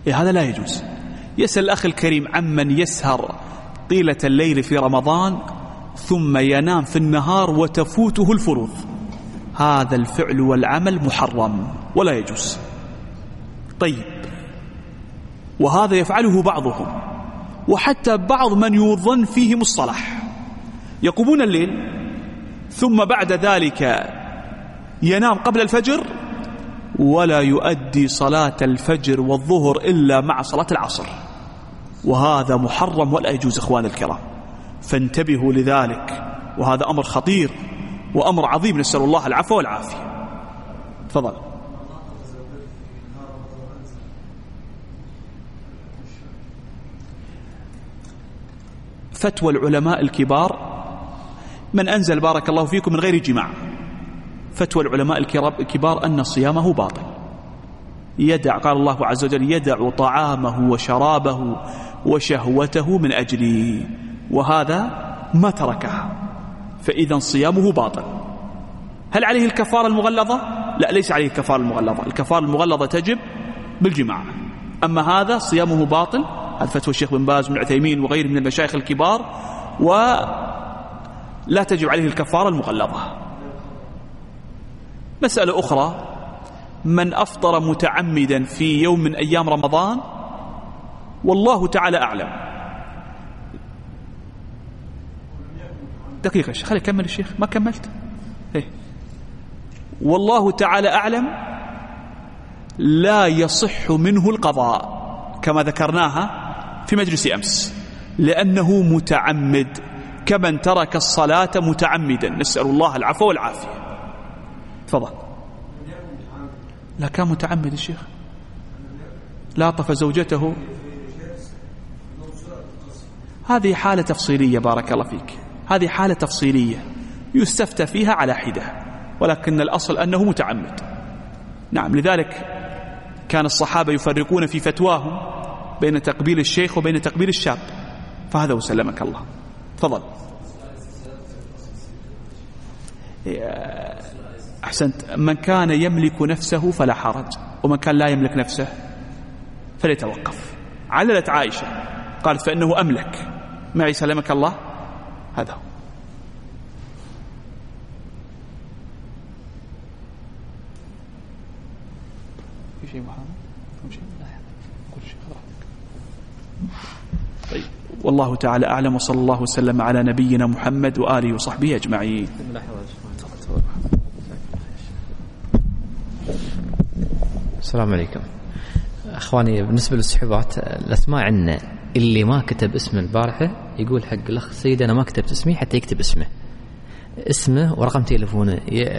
هذا لا يجوز. يسأل الأخ الكريم عمن يسهر طيلة الليل في رمضان ثم ينام في النهار وتفوته الفروض. هذا الفعل والعمل محرم ولا يجوز. طيب، وهذا يفعله بعضهم، وحتى بعض من يظن فيهم الصلاح، يقومون الليل ثم بعد ذلك ينام قبل الفجر ولا يؤدي صلاة الفجر والظهر إلا مع صلاة العصر، وهذا محرم ولا يجوز إخوان الكرام، فانتبهوا لذلك، وهذا أمر خطير وأمر عظيم، نسأل الله العفو والعافية. تفضل. فتوى العلماء الكبار من أنزل بارك الله فيكم من غير جماع، فتوى العلماء الكبار أن صيامه باطل. يدع، قال الله عز وجل: يدع طعامه وشرابه وشهوته من أجلي، وهذا ما تركها، فإذا صيامه باطل. هل عليه الكفارة المغلظة؟ لا، ليس عليه الكفارة المغلظة، الكفارة المغلظة تجب بالجماع. أما هذا صيامه باطل، هذا فتوى الشيخ بن باز وابن عثيمين وغيره من المشايخ الكبار، ولا تجب عليه الكفارة المغلظة. مسألة أخرى: من أفطر متعمدا في يوم من أيام رمضان، والله تعالى أعلم. دقيقة الشيخ، خلي كمل الشيخ، ما كملت. والله تعالى أعلم لا يصح منه القضاء كما ذكرناها في مجلس أمس، لأنه متعمد كمن ترك الصلاة متعمدا، نسأل الله العفو والعافية. تفضل. لا، كان متعمد الشيخ، لاطف زوجته. هذه حالة تفصيلية بارك الله فيك، هذه حالة تفصيلية يستفتى فيها على حدة، ولكن الأصل أنه متعمد. نعم، لذلك كان الصحابة يفرقون في فتواهم بين تقبيل الشيخ وبين تقبيل الشاب، فهذا وسلمك الله. تفضل. أحسنت. من كان يملك نفسه فلا حرج، ومن كان لا يملك نفسه فليتوقف. عللت عائشة قالت: فإنه أملك معي سلمك الله. هذا هو. في شيء محرم؟ طيب، والله تعالى أعلم، وصلى الله وسلم على نبينا محمد وآله وصحبه أجمعين. السلام عليكم أخواني. بالنسبة للسحوبات، الأسماء عندنا اللي ما كتب اسمه البارحة يقول حق الأخ سيد أنا ما كتبت اسمي حتى يكتب اسمه ورقم تليفونه.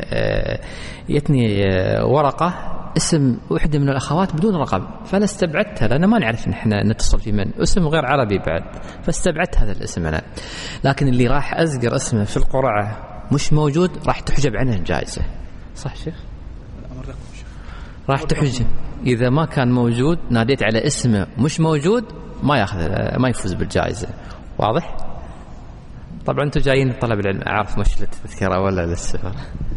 يتني ورقة اسم واحدة من الأخوات بدون رقم، فأنا استبعدتها لأن ما نعرف نحن نتصل في من، اسم غير عربي بعد، فاستبعدت هذا الاسم أنا. لكن اللي راح أذكر اسمه في القرعة مش موجود راح تحجب عنه الجائزة. صح شيخ؟ راح تحجب إذا ما كان موجود، ناديت على اسمه مش موجود ما يفوز بالجائزة. واضح؟ طبعا أنتم جايين طلب العلم، أعرف مشكلة التذكرة ولا لسه؟